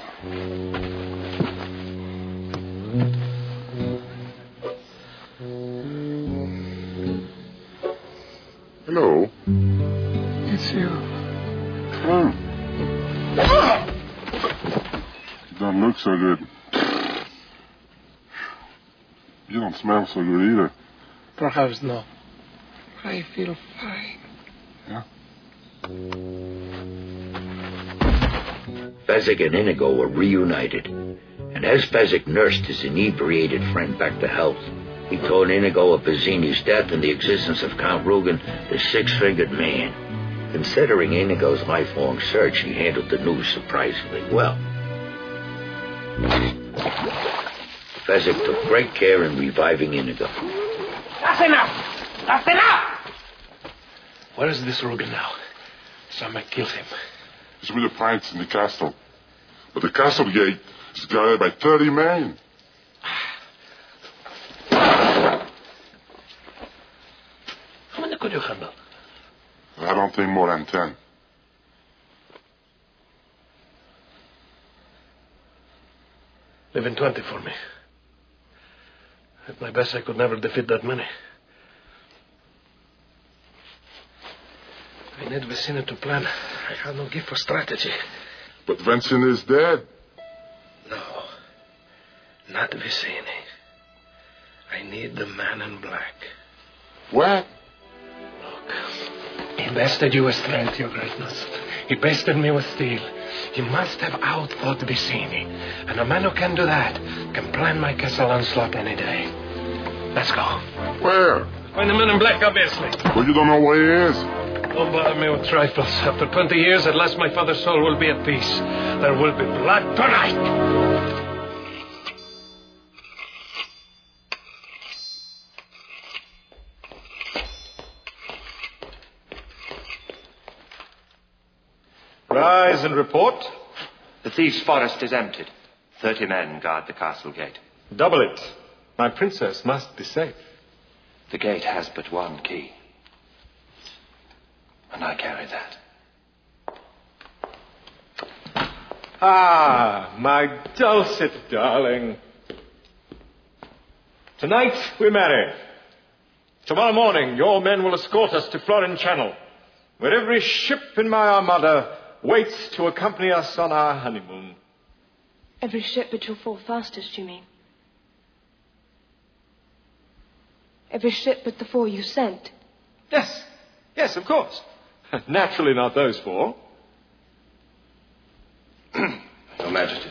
Hello. It's you. Hmm. You don't look so good. You don't smell so good either. Perhaps not. I feel fine. Yeah? Fezzik and Inigo were reunited, and as Fezzik nursed his inebriated friend back to health, he told Inigo of Pizzini's death and the existence of Count Rugen, the six-fingered man. Considering Inigo's lifelong search, he handled the news surprisingly well. Fezzik took great care in reviving Inigo. That's enough! That's enough! Where is this Rugen now? Someone killed him. He's with the pints in the castle. But the castle gate is guarded by thirty men. How many could you handle? I don't think more than ten. Leave in twenty for me. At my best, I could never defeat that many. I need Vicini to plan. I have no gift for strategy. But Vincent is dead. No, not Vicini. I need the man in black. What? He bested you with strength, your greatness. He bested me with steel. He must have outthought Vicini. And a man who can do that can plan my castle onslaught any day. Let's go. Where? Find the man in black, obviously. Well, you don't know where he is. Don't bother me with trifles. After twenty years, at last my father's soul will be at peace. There will be blood tonight. Rise and report. The thieves' forest is emptied. Thirty men guard the castle gate. Double it. My princess must be safe. The gate has but one key. And I carry that. Ah, my dulcet darling. Tonight we marry. Tomorrow morning your men will escort us to Florin Channel, where every ship in my armada waits to accompany us on our honeymoon. Every ship which will fall fastest, you mean? Every ship but the four you sent? Yes, yes, of course. Naturally not those four. Your Majesty.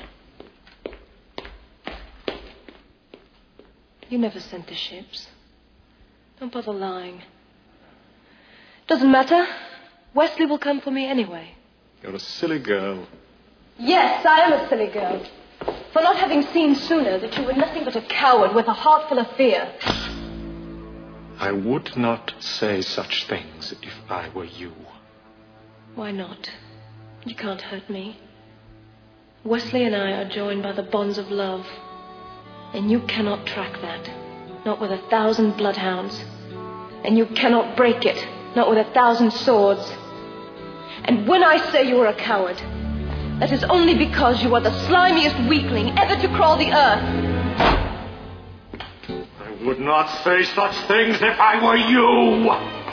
You never sent the ships. Don't bother lying. Doesn't matter. Wesley will come for me anyway. You're a silly girl. Yes, I am a silly girl. For not having seen sooner that you were nothing but a coward with a heart full of fear. I would not say such things if I were you. Why not? You can't hurt me. Wesley and I are joined by the bonds of love. And you cannot track that. Not with a thousand bloodhounds. And you cannot break it. Not with a thousand swords. And when I say you are a coward, that is only because you are the slimiest weakling ever to crawl the earth. I would not say such things if I were you.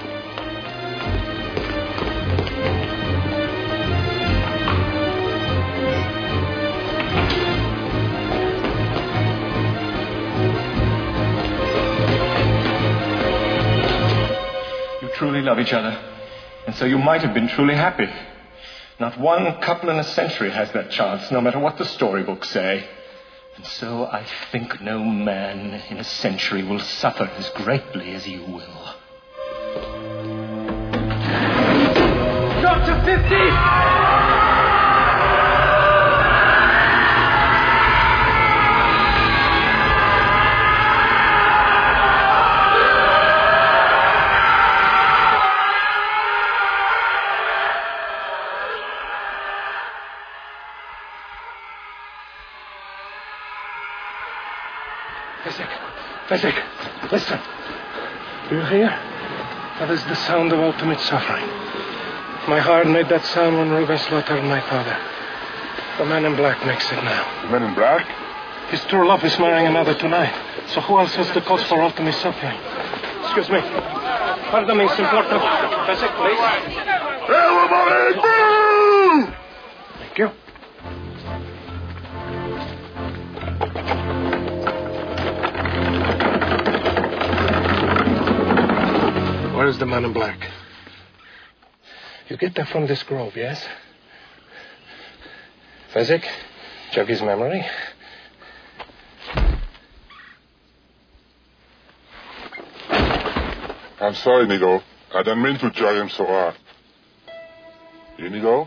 You truly love each other, and so you might have been truly happy. Not one couple in a century has that chance, no matter what the storybooks say. And so I think no man in a century will suffer as greatly as you will. Drop to fifty! Fezzik, listen. Do you hear? That is the sound of ultimate suffering. My heart made that sound when Reuben slaughtered my father. The man in black makes it now. The man in black? His true love is marrying another tonight. So who else has the cause for ultimate suffering? Excuse me. Pardon me, it's important. Fezzik, please. Everybody, move! Thank you. Where is the man in black? You get that from this grove, yes? Fezzik, jog his memory. I'm sorry, Nigo. I didn't mean to jog him so hard. You, Nigo?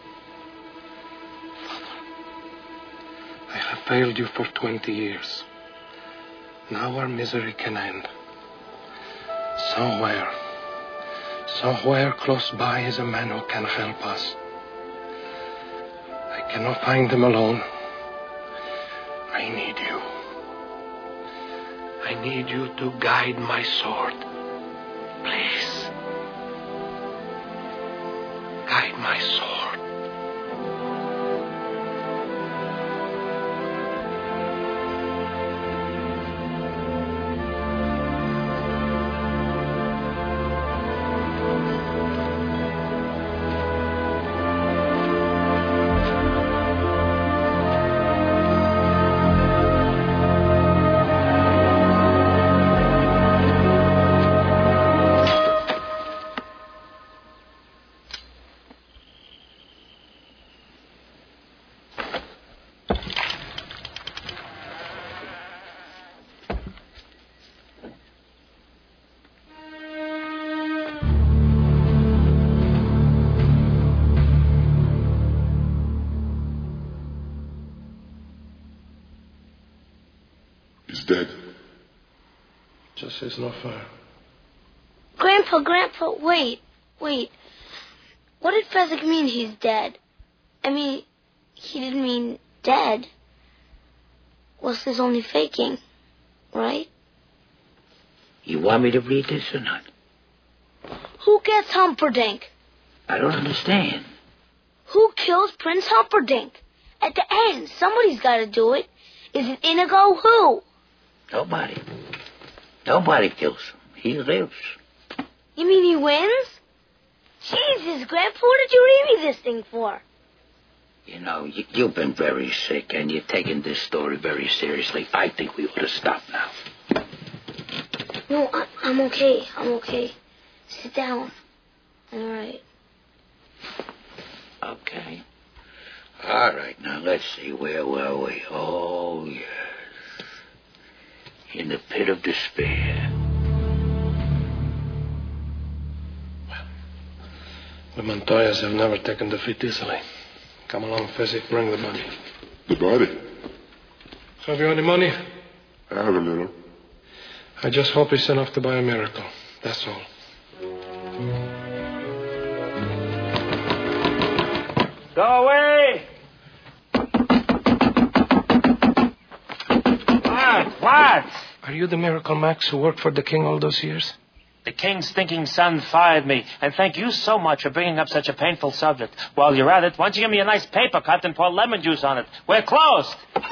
I have failed you for twenty years. Now our misery can end. Somewhere, somewhere close by is a man who can help us. I cannot find him alone. I need you. I need you to guide my sword. Please. Guide my sword. This is no fair. Grandpa, Grandpa, wait, wait. What did Fezzik mean he's dead? I mean, he didn't mean dead. Wesley's only faking, right? You want me to read this or not? Who gets Humperdinck? I don't understand. Who kills Prince Humperdinck? At the end, somebody's got to do it. Is it Inigo? Who? Nobody. Nobody kills him. He lives. You mean he wins? Jesus, Grandpa, what did you read me this thing for? You know, you, you've been very sick, and you're taking this story very seriously. I think we ought to stop now. No, I, I'm okay. I'm okay. Sit down. All right. Okay. All right, now let's see. Where were we? Oh, yes. In the pit of despair. The Montoyas have never taken defeat easily. Come along, Fezzik. Bring the money. The body? Have you any money? I have a little. I just hope it's enough to buy a miracle. That's all. Go away! What? What? Are you the Miracle Max who worked for the king all those years? The king's thinking son fired me, and thank you so much for bringing up such a painful subject. While you're at it, why don't you give me a nice paper cut and pour lemon juice on it? We're closed.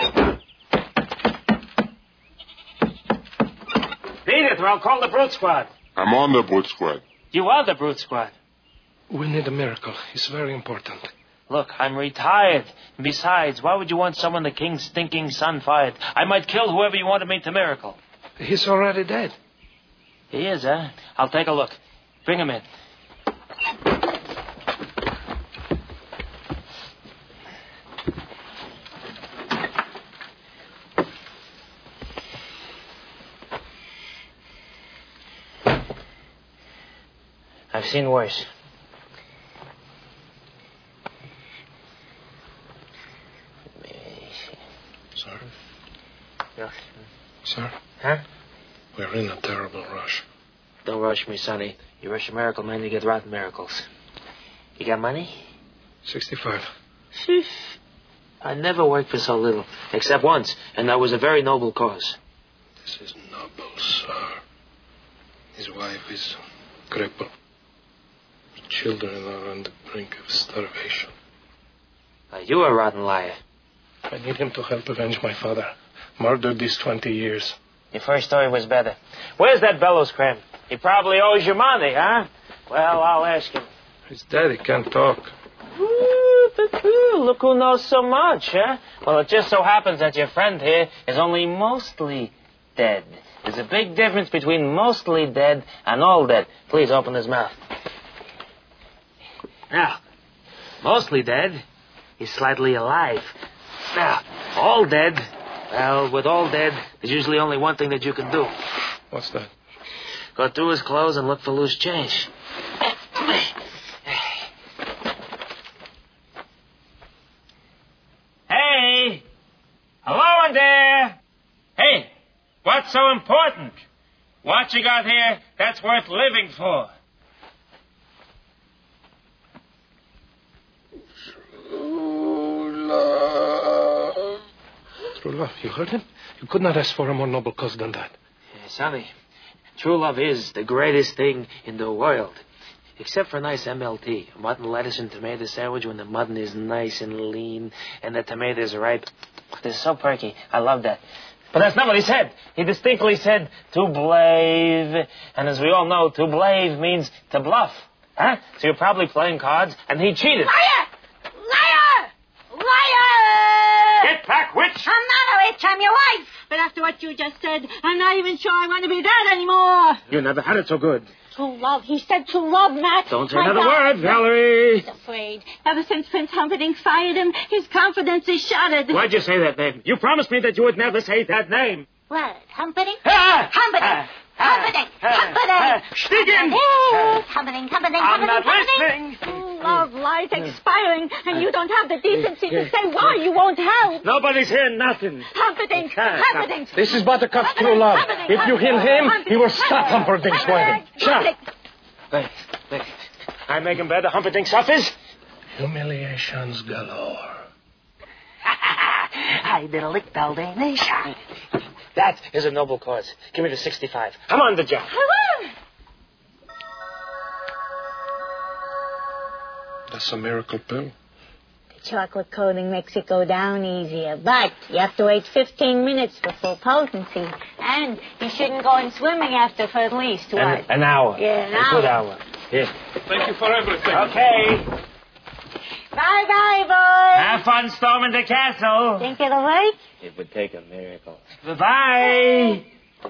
Beat it, or I'll call the brute squad. I'm on the brute squad. You are the brute squad. We need a miracle. It's very important. Look, I'm retired. And besides, why would you want someone the king's thinking son fired? I might kill whoever you want to meet the miracle. He's already dead. He is, huh? I'll take a look. Bring him in. I've seen worse. Sir? Yeah. Sir? Huh? We're in a terrible rush. Don't rush me, Sonny. You rush a miracle, man, you get rotten miracles. You got money? Sixty-five. Sheesh. I never worked for so little, except once, and that was a very noble cause. This is noble, sir. His wife is crippled. The children are on the brink of starvation. Are you a rotten liar? I need him to help avenge my father. Murdered these twenty years. Your first story was better. Where's that bellows cram? He probably owes you money, huh? Well, I'll ask him. His daddy can't talk. Ooh, look who knows so much, huh? Well, it just so happens that your friend here is only mostly dead. There's a big difference between mostly dead and all dead. Please open his mouth. Now, mostly dead, he's slightly alive. Now, all dead, well, with all dead, there's usually only one thing that you can do. What's that? Go through his clothes and look for loose change. Hey! Hello in there! Hey, what's so important? What you got here that's worth living for? True love. True love, you heard him? You could not ask for a more noble cause than that. Yeah, Sonny, true love is the greatest thing in the world. Except for a nice M L T, a mutton, lettuce, and tomato sandwich when the mutton is nice and lean and the tomatoes are ripe. They're so perky. I love that. But that's not what he said. He distinctly said to blave. And as we all know, to blave means to bluff. Huh? So you're probably playing cards and he cheated. Liar! Liar! Liar! Get back, witch! I'm not a witch, I'm your wife. But after what you just said, I'm not even sure I want to be that anymore. You never had it so good. True love. He said true love, Matt. Don't say My another God. word, Valerie. He's afraid. Ever since Prince Humperdinck fired him, his confidence is shattered. Why'd you say that name? You promised me that you would never say that name. What? Humperdinck? Ah! Humperdinck! Humperdinck! Humperdinck! Stick in! Humperdinck! Humperdinck! Humperdinck! I'm not Humperdinck! listening. love lies expiring, and you don't have the decency to say why you won't help. Nobody's hearing nothing. Humperdinck, Humperdinck. This is Buttercup's true love. If you heal him, he will stop Humperdinck's wedding. Shut up. Wait, wait. I make him better. Humperdinck suffers. Humiliations galore. I did a lick, Baldane. That is a noble cause. Give me the sixty-five. I'm on the job. That's a miracle pill. The chocolate coating makes it go down easier, but you have to wait fifteen minutes for full potency. And you shouldn't go in swimming after for at least, what? An, an hour. Yeah, an a hour. good hour. Here. Thank you for everything. Okay. Bye-bye, boys. Have fun storming the castle. Think it'll work? It would take a miracle. Bye-bye.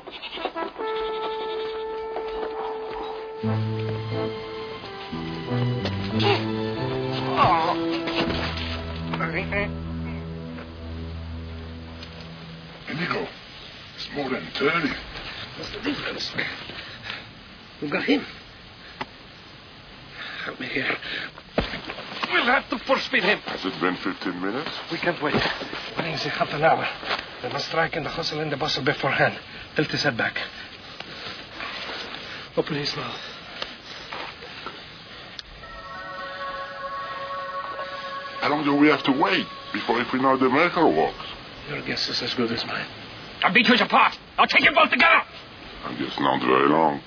Inigo, it's more than thirty. What's the difference? We've got him. Help me here. We'll have to force feed him. Has it been fifteen minutes? We can't wait. Wedding's in half an hour. We must strike in the hustle and the bustle beforehand. Tilt his head back. Open his mouth. How long do we have to wait before if we know the miracle works? Your guess is as good as mine. I'll beat you apart. I'll take you both together. I guess not very long.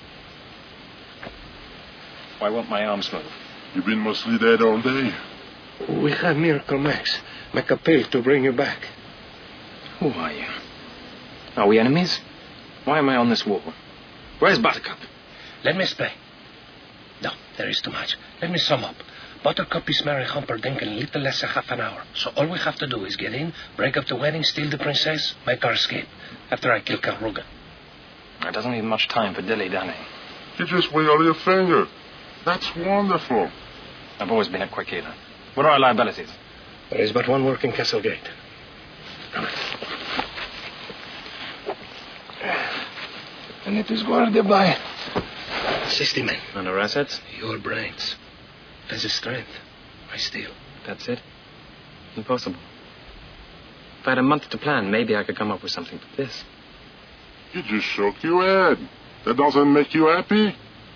Why won't my arms move? You've been mostly dead all day. We have Miracle Max. Make a pill to bring you back. Who are you? Are we enemies? Why am I on this wall? Where's Buttercup? Let me explain. No, there is too much. Let me sum up. Buttercup is marrying Humperdinck in little less than half an hour. So all we have to do is get in, break up the wedding, steal the princess, make our escape. After I kill Kalruga. There doesn't leave much time for dilly-dally. You just wiggle your finger. That's wonderful. I've always been a quick healer. What are our liabilities? There is but one working Castle Gate. And it is guarded by sixty men. And our assets? Your brains. As a strength, I steal. That's it? Impossible. If I had a month to plan, maybe I could come up with something but this. You just shook your head. That doesn't make you happy?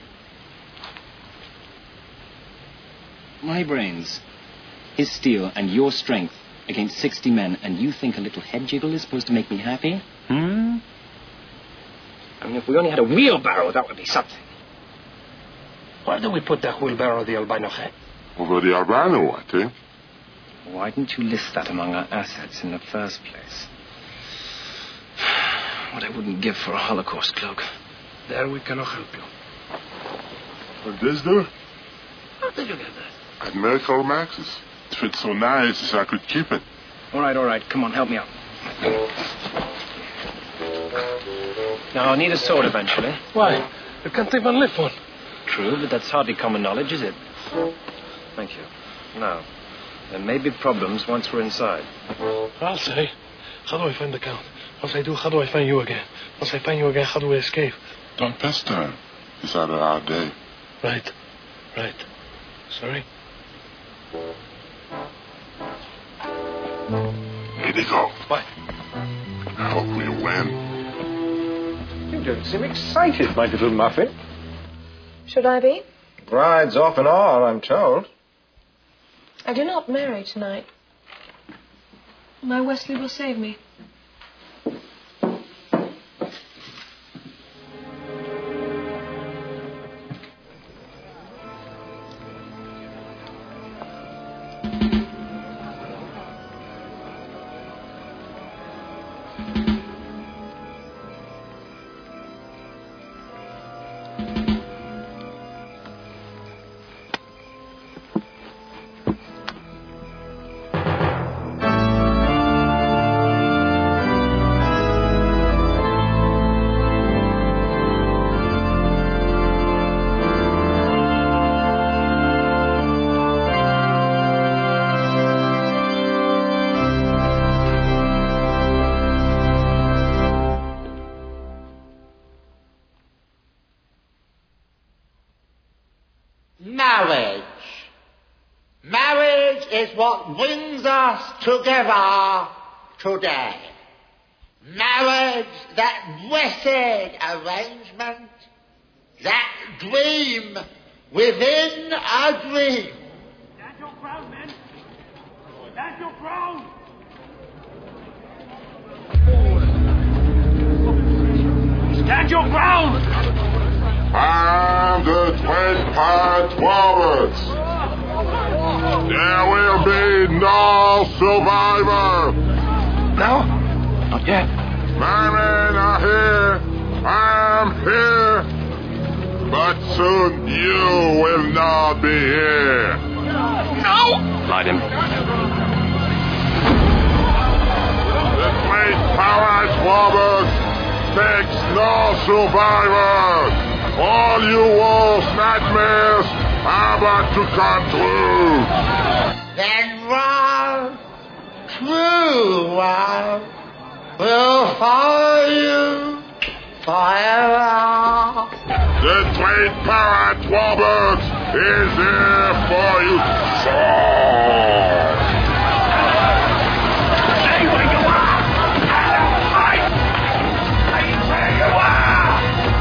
My brains, his steel, and your strength against sixty men, and you think a little head jiggle is supposed to make me happy? Hmm? I mean, if we only had a wheelbarrow, that would be something. Where do we put that wheelbarrow of the albino head? Over the albino, I think. Why didn't you list that among our assets in the first place? What I wouldn't give for a Holocaust cloak. There we cannot help you. What this do? How did you get that? At Miracle Max's. It fits so nice I could keep it. All right, all right. Come on, help me out. Now, I'll need a sword eventually. Why? You can't even lift one. True, but that's hardly common knowledge, is it? Thank you. Now, there may be problems once we're inside. I'll say. How do I find the Count? Once I do, how do I find you again? Once I find you again, how do we escape? Don't pester him. He's had a hard day. Right. Right. Sorry? Here they go. What? I hope we win. You don't seem excited, my little muffin. Should I be? Bride's off and all, I'm told. I do not marry tonight. My Wesley will save me. Marriage. Marriage is what brings us together today. Marriage, that blessed arrangement, that dream within a dream. Stand your ground, men. Stand your ground. Stand your ground. I'm the Twin Pirate Roberts. There will be no survivor. No? Not yet. My men are here. I'm here. But soon you will not be here. No! Light him. The Twin Pirate Roberts takes no survivors. All you worst nightmares are about to come true. Then love, true love, will follow you forever. The Twin Pirate Roberts is here for you. So. Stay where you are! Fight! Stay where you are!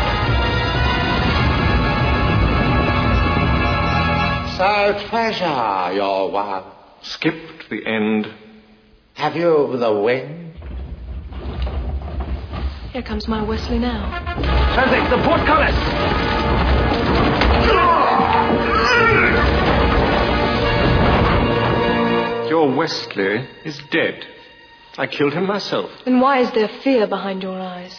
So treasure your one. Skipped the end. Have you the wind? Here comes my Wesley now. Transit the portcullis! Your Wesley is dead. I killed him myself. Then why is there fear behind your eyes?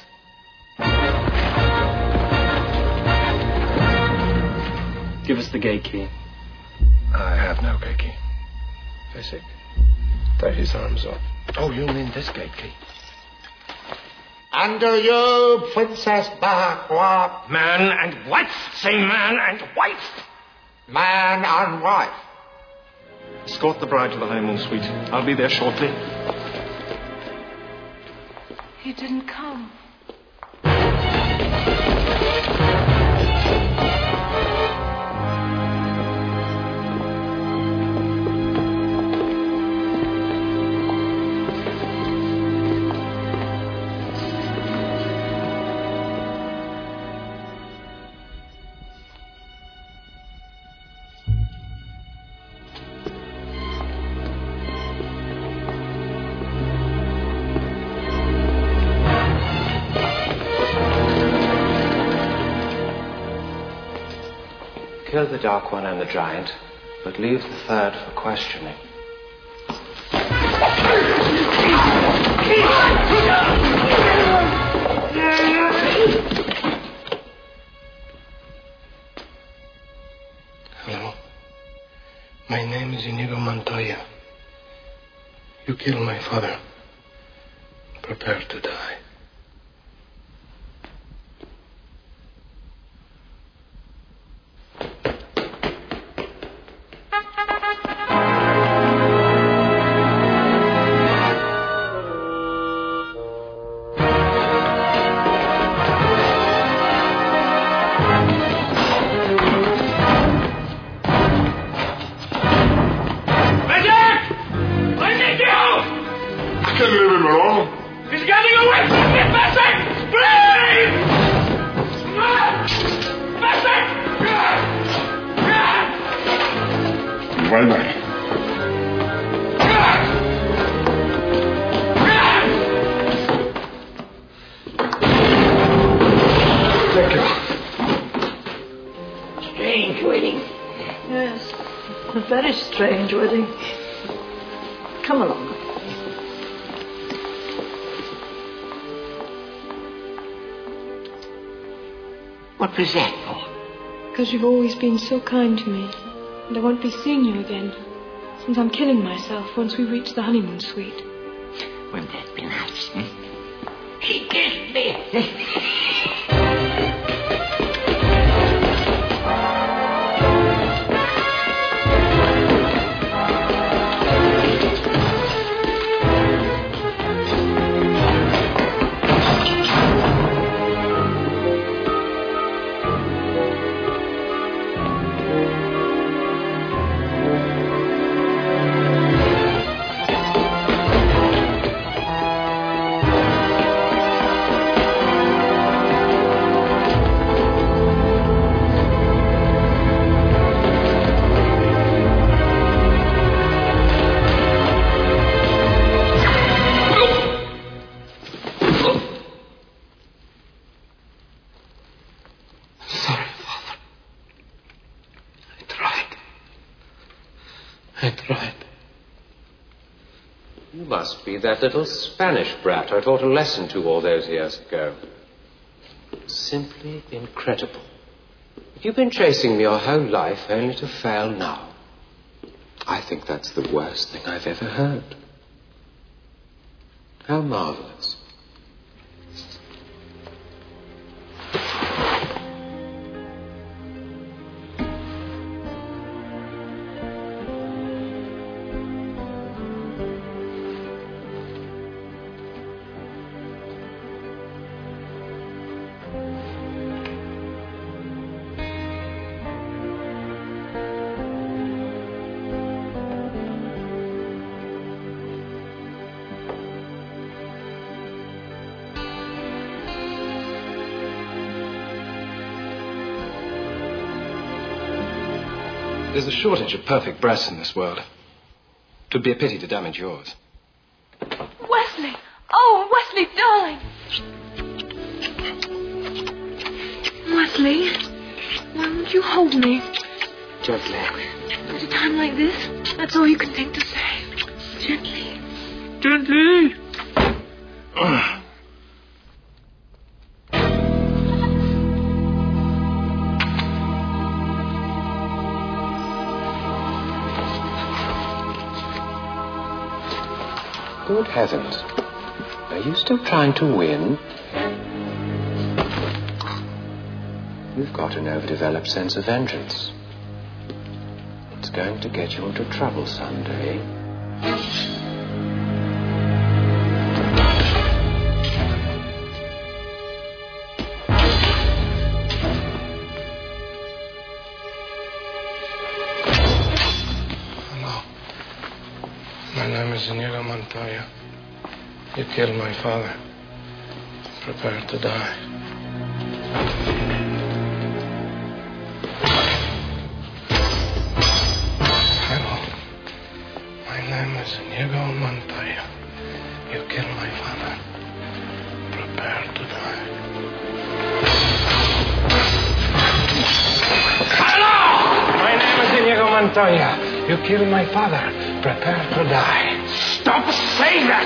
Give us the gate key. I have no gate key. Basic. Tie his arms off. Oh, you mean this gate key? Under you, Princess Backwap. Man and wife. Say man and wife. Man and wife. Escort the bride to the honeymoon suite. I'll be there shortly. He didn't come. Kill the Dark One and the Giant, but leave the third for questioning. Hello. My name is Inigo Montoya. You killed my father. Prepare to die. Strange wedding. Come along. What was that for? Because you've always been so kind to me, and I won't be seeing you again, since I'm killing myself once we reach the honeymoon suite. Wouldn't that be nice? Hmm? He kissed me. I tried. You must be that little Spanish brat I taught a lesson to all those years ago. Simply incredible. You've been chasing me your whole life only to fail now. I think that's the worst thing I've ever heard. How marvelous. There's a shortage of perfect breasts in this world. It would be a pity to damage yours. Wesley! Oh, Wesley, darling! Wesley, why won't you hold me? Gently. At a time like this, that's all you can think to say. Gently. Gently! Good heavens. Are you still trying to win? You've got an overdeveloped sense of vengeance. It's going to get you into trouble someday. My name is Inigo Montoya. You killed my father. Prepare to die. Hello. My name is Inigo Montoya. You killed my father. Prepare to die. Hello! My name is Inigo Montoya. You killed my father. Prepare to die. Stop saying that!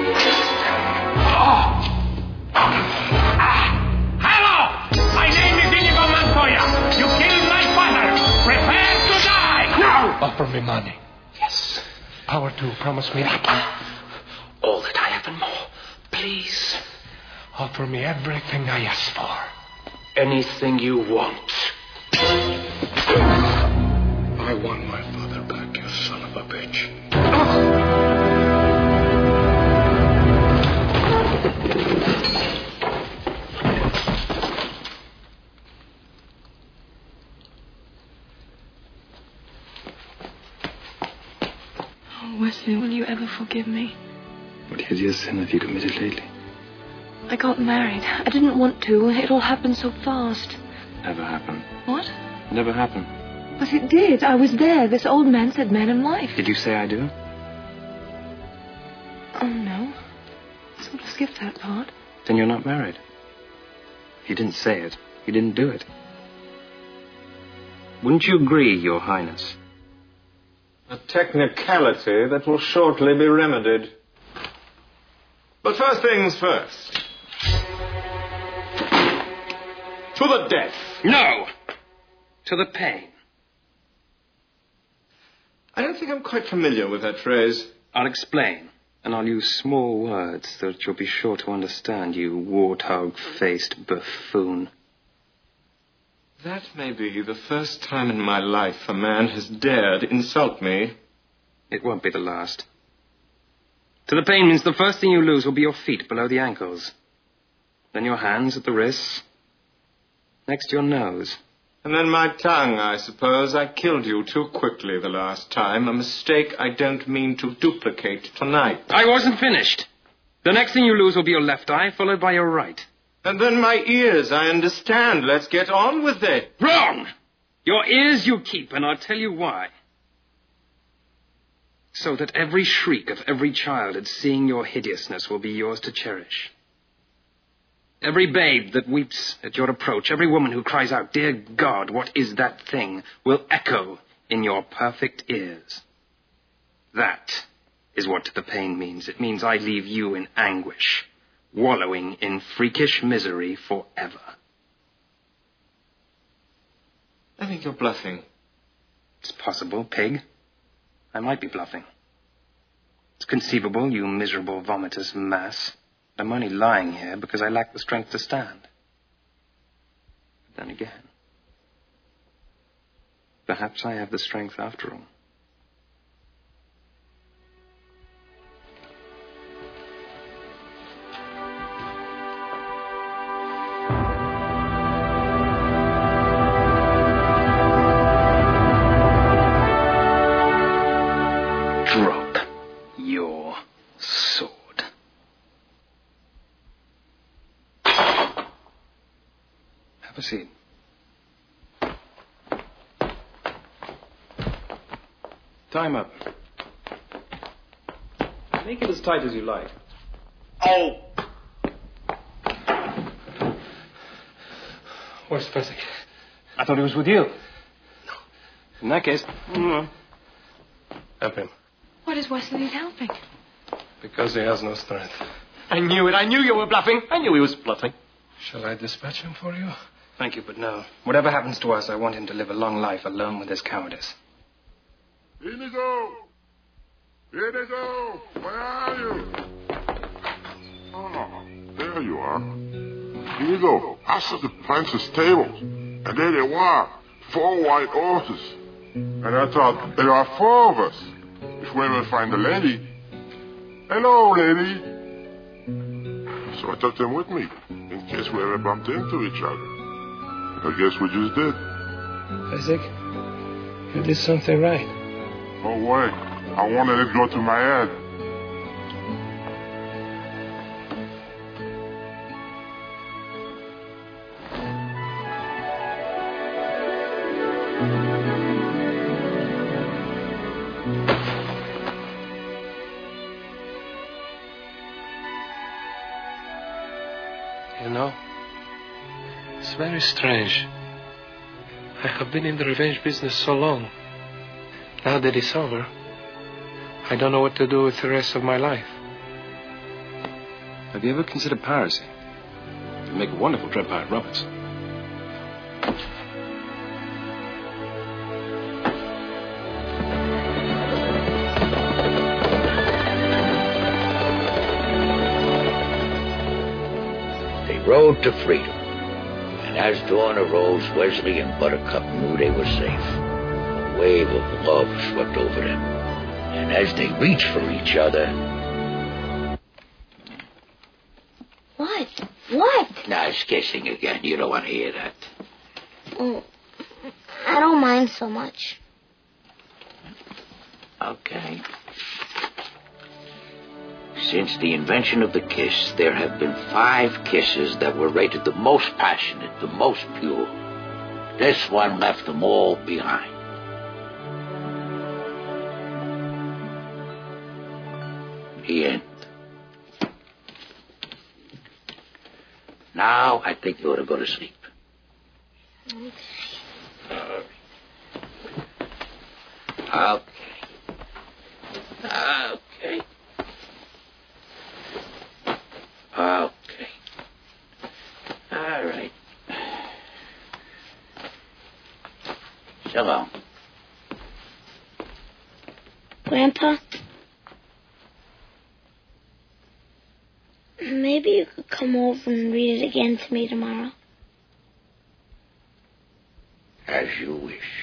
Oh. Ah. Hello! My name is Inigo Montoya. You killed my father. Prepare to die! Now! Offer me money. Yes. Power to promise me that. All that I have and more. Please. Offer me everything I ask for. Anything you want. I want my father back, you son of a bitch. Oh, Wesley, will you ever forgive me? What hideous sin have you committed lately? I got married. I didn't want to. It all happened so fast. Never happened. What? Never happened. But it did. I was there. This old man said man and wife. Did you say I do? Oh, no. Sort of skipped that part. Then you're not married. He didn't say it. He didn't do it. Wouldn't you agree, Your Highness? A technicality that will shortly be remedied. But first things first. To the death. No! To the pain. I don't think I'm quite familiar with that phrase. I'll explain, and I'll use small words that you'll be sure to understand, you warthog-faced buffoon. That may be the first time in my life a man has dared insult me. It won't be the last. To the pain means the first thing you lose will be your feet below the ankles. Then your hands at the wrists. Next your nose. And then my tongue, I suppose. I killed you too quickly the last time. A mistake I don't mean to duplicate tonight. I wasn't finished. The next thing you lose will be your left eye, followed by your right. And then my ears, I understand. Let's get on with it. Wrong! Your ears you keep, and I'll tell you why. So that every shriek of every child at seeing your hideousness will be yours to cherish. Every babe that weeps at your approach, every woman who cries out, "Dear God, what is that thing?" will echo in your perfect ears. That is what the pain means. It means I leave you in anguish, wallowing in freakish misery forever. I think you're bluffing. It's possible, pig. I might be bluffing. It's conceivable, you miserable, vomitous mass. I'm only lying here because I lack the strength to stand. But then again, perhaps I have the strength after all. Proceed. Time up. Make it as tight as you like. Oh! Where's Fezzik? I thought he was with you. No. In that case... No. Help him. Why does Wesley need helping? Because he has no strength. I knew it. I knew you were bluffing. I knew he was bluffing. Shall I dispatch him for you? Thank you, but no. Whatever happens to us, I want him to live a long life alone with his cowardice. Inigo! Inigo! Where are you? Oh, there you are. Inigo, I saw the prince's stables, and there they were, four white horses. And I thought, there are four of us. If we ever find the lady. Hello, lady. So I took them with me, in case we ever bumped into each other. I guess we just did. Isaac, you did something right. No way. I wanted it to go to my head. You know, it's very strange. I have been in the revenge business so long. Now that it's over, I don't know what to do with the rest of my life. Have you ever considered piracy? You'd make a wonderful Dread Pirate Roberts. They rode to freedom. And as dawn arose, Wesley and Buttercup knew they were safe. A wave of love swept over them. And as they reached for each other... What? What? Now, it's kissing again. You don't want to hear that. Oh, I don't mind so much. Okay. Since the invention of the kiss, there have been five kisses that were rated the most passionate, the most pure. This one left them all behind. The end. Now, I think you ought to go to sleep. Okay. Okay. Okay. Okay. All right. So long. Grandpa? Maybe you could come over and read it again to me tomorrow. As you wish.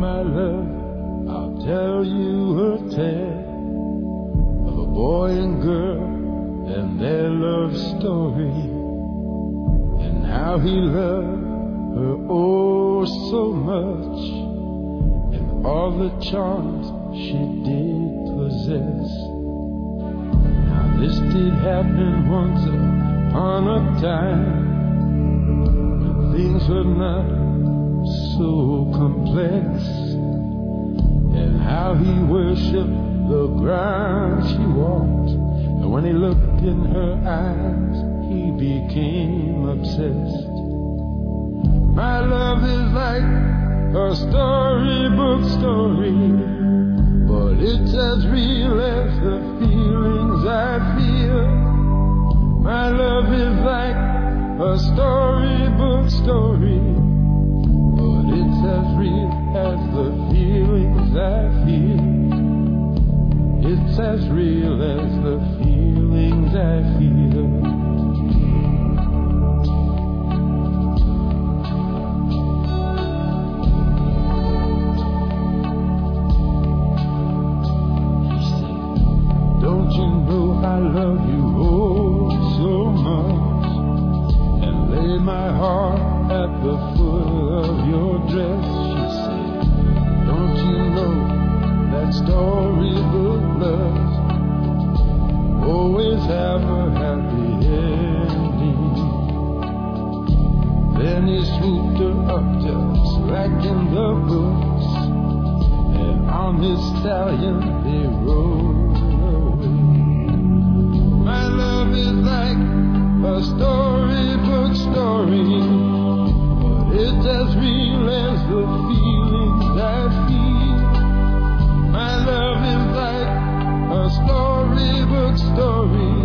my love, I'll tell you a tale of a boy and girl and their love story, and how he loved her oh so much, and all the charms she did possess. Now this did happen once upon a time, when things were not so complex, and how he worshipped the ground she walked, and when he looked in her eyes he became obsessed. My love is like a storybook story, but it's as real as the feelings I feel. My love is like a storybook story, but it's as real as the feelings I feel. It's as real as the feelings I feel. Don't you know I love you oh so much, and lay my heart at the foot of your dress? She said, don't you know that storybook loves always have a happy ending? Then he swooped her up just like in the books, and on his stallion they rode. My love is like a storybook story, but it's as real as the feelings I feel. My love is like a storybook story,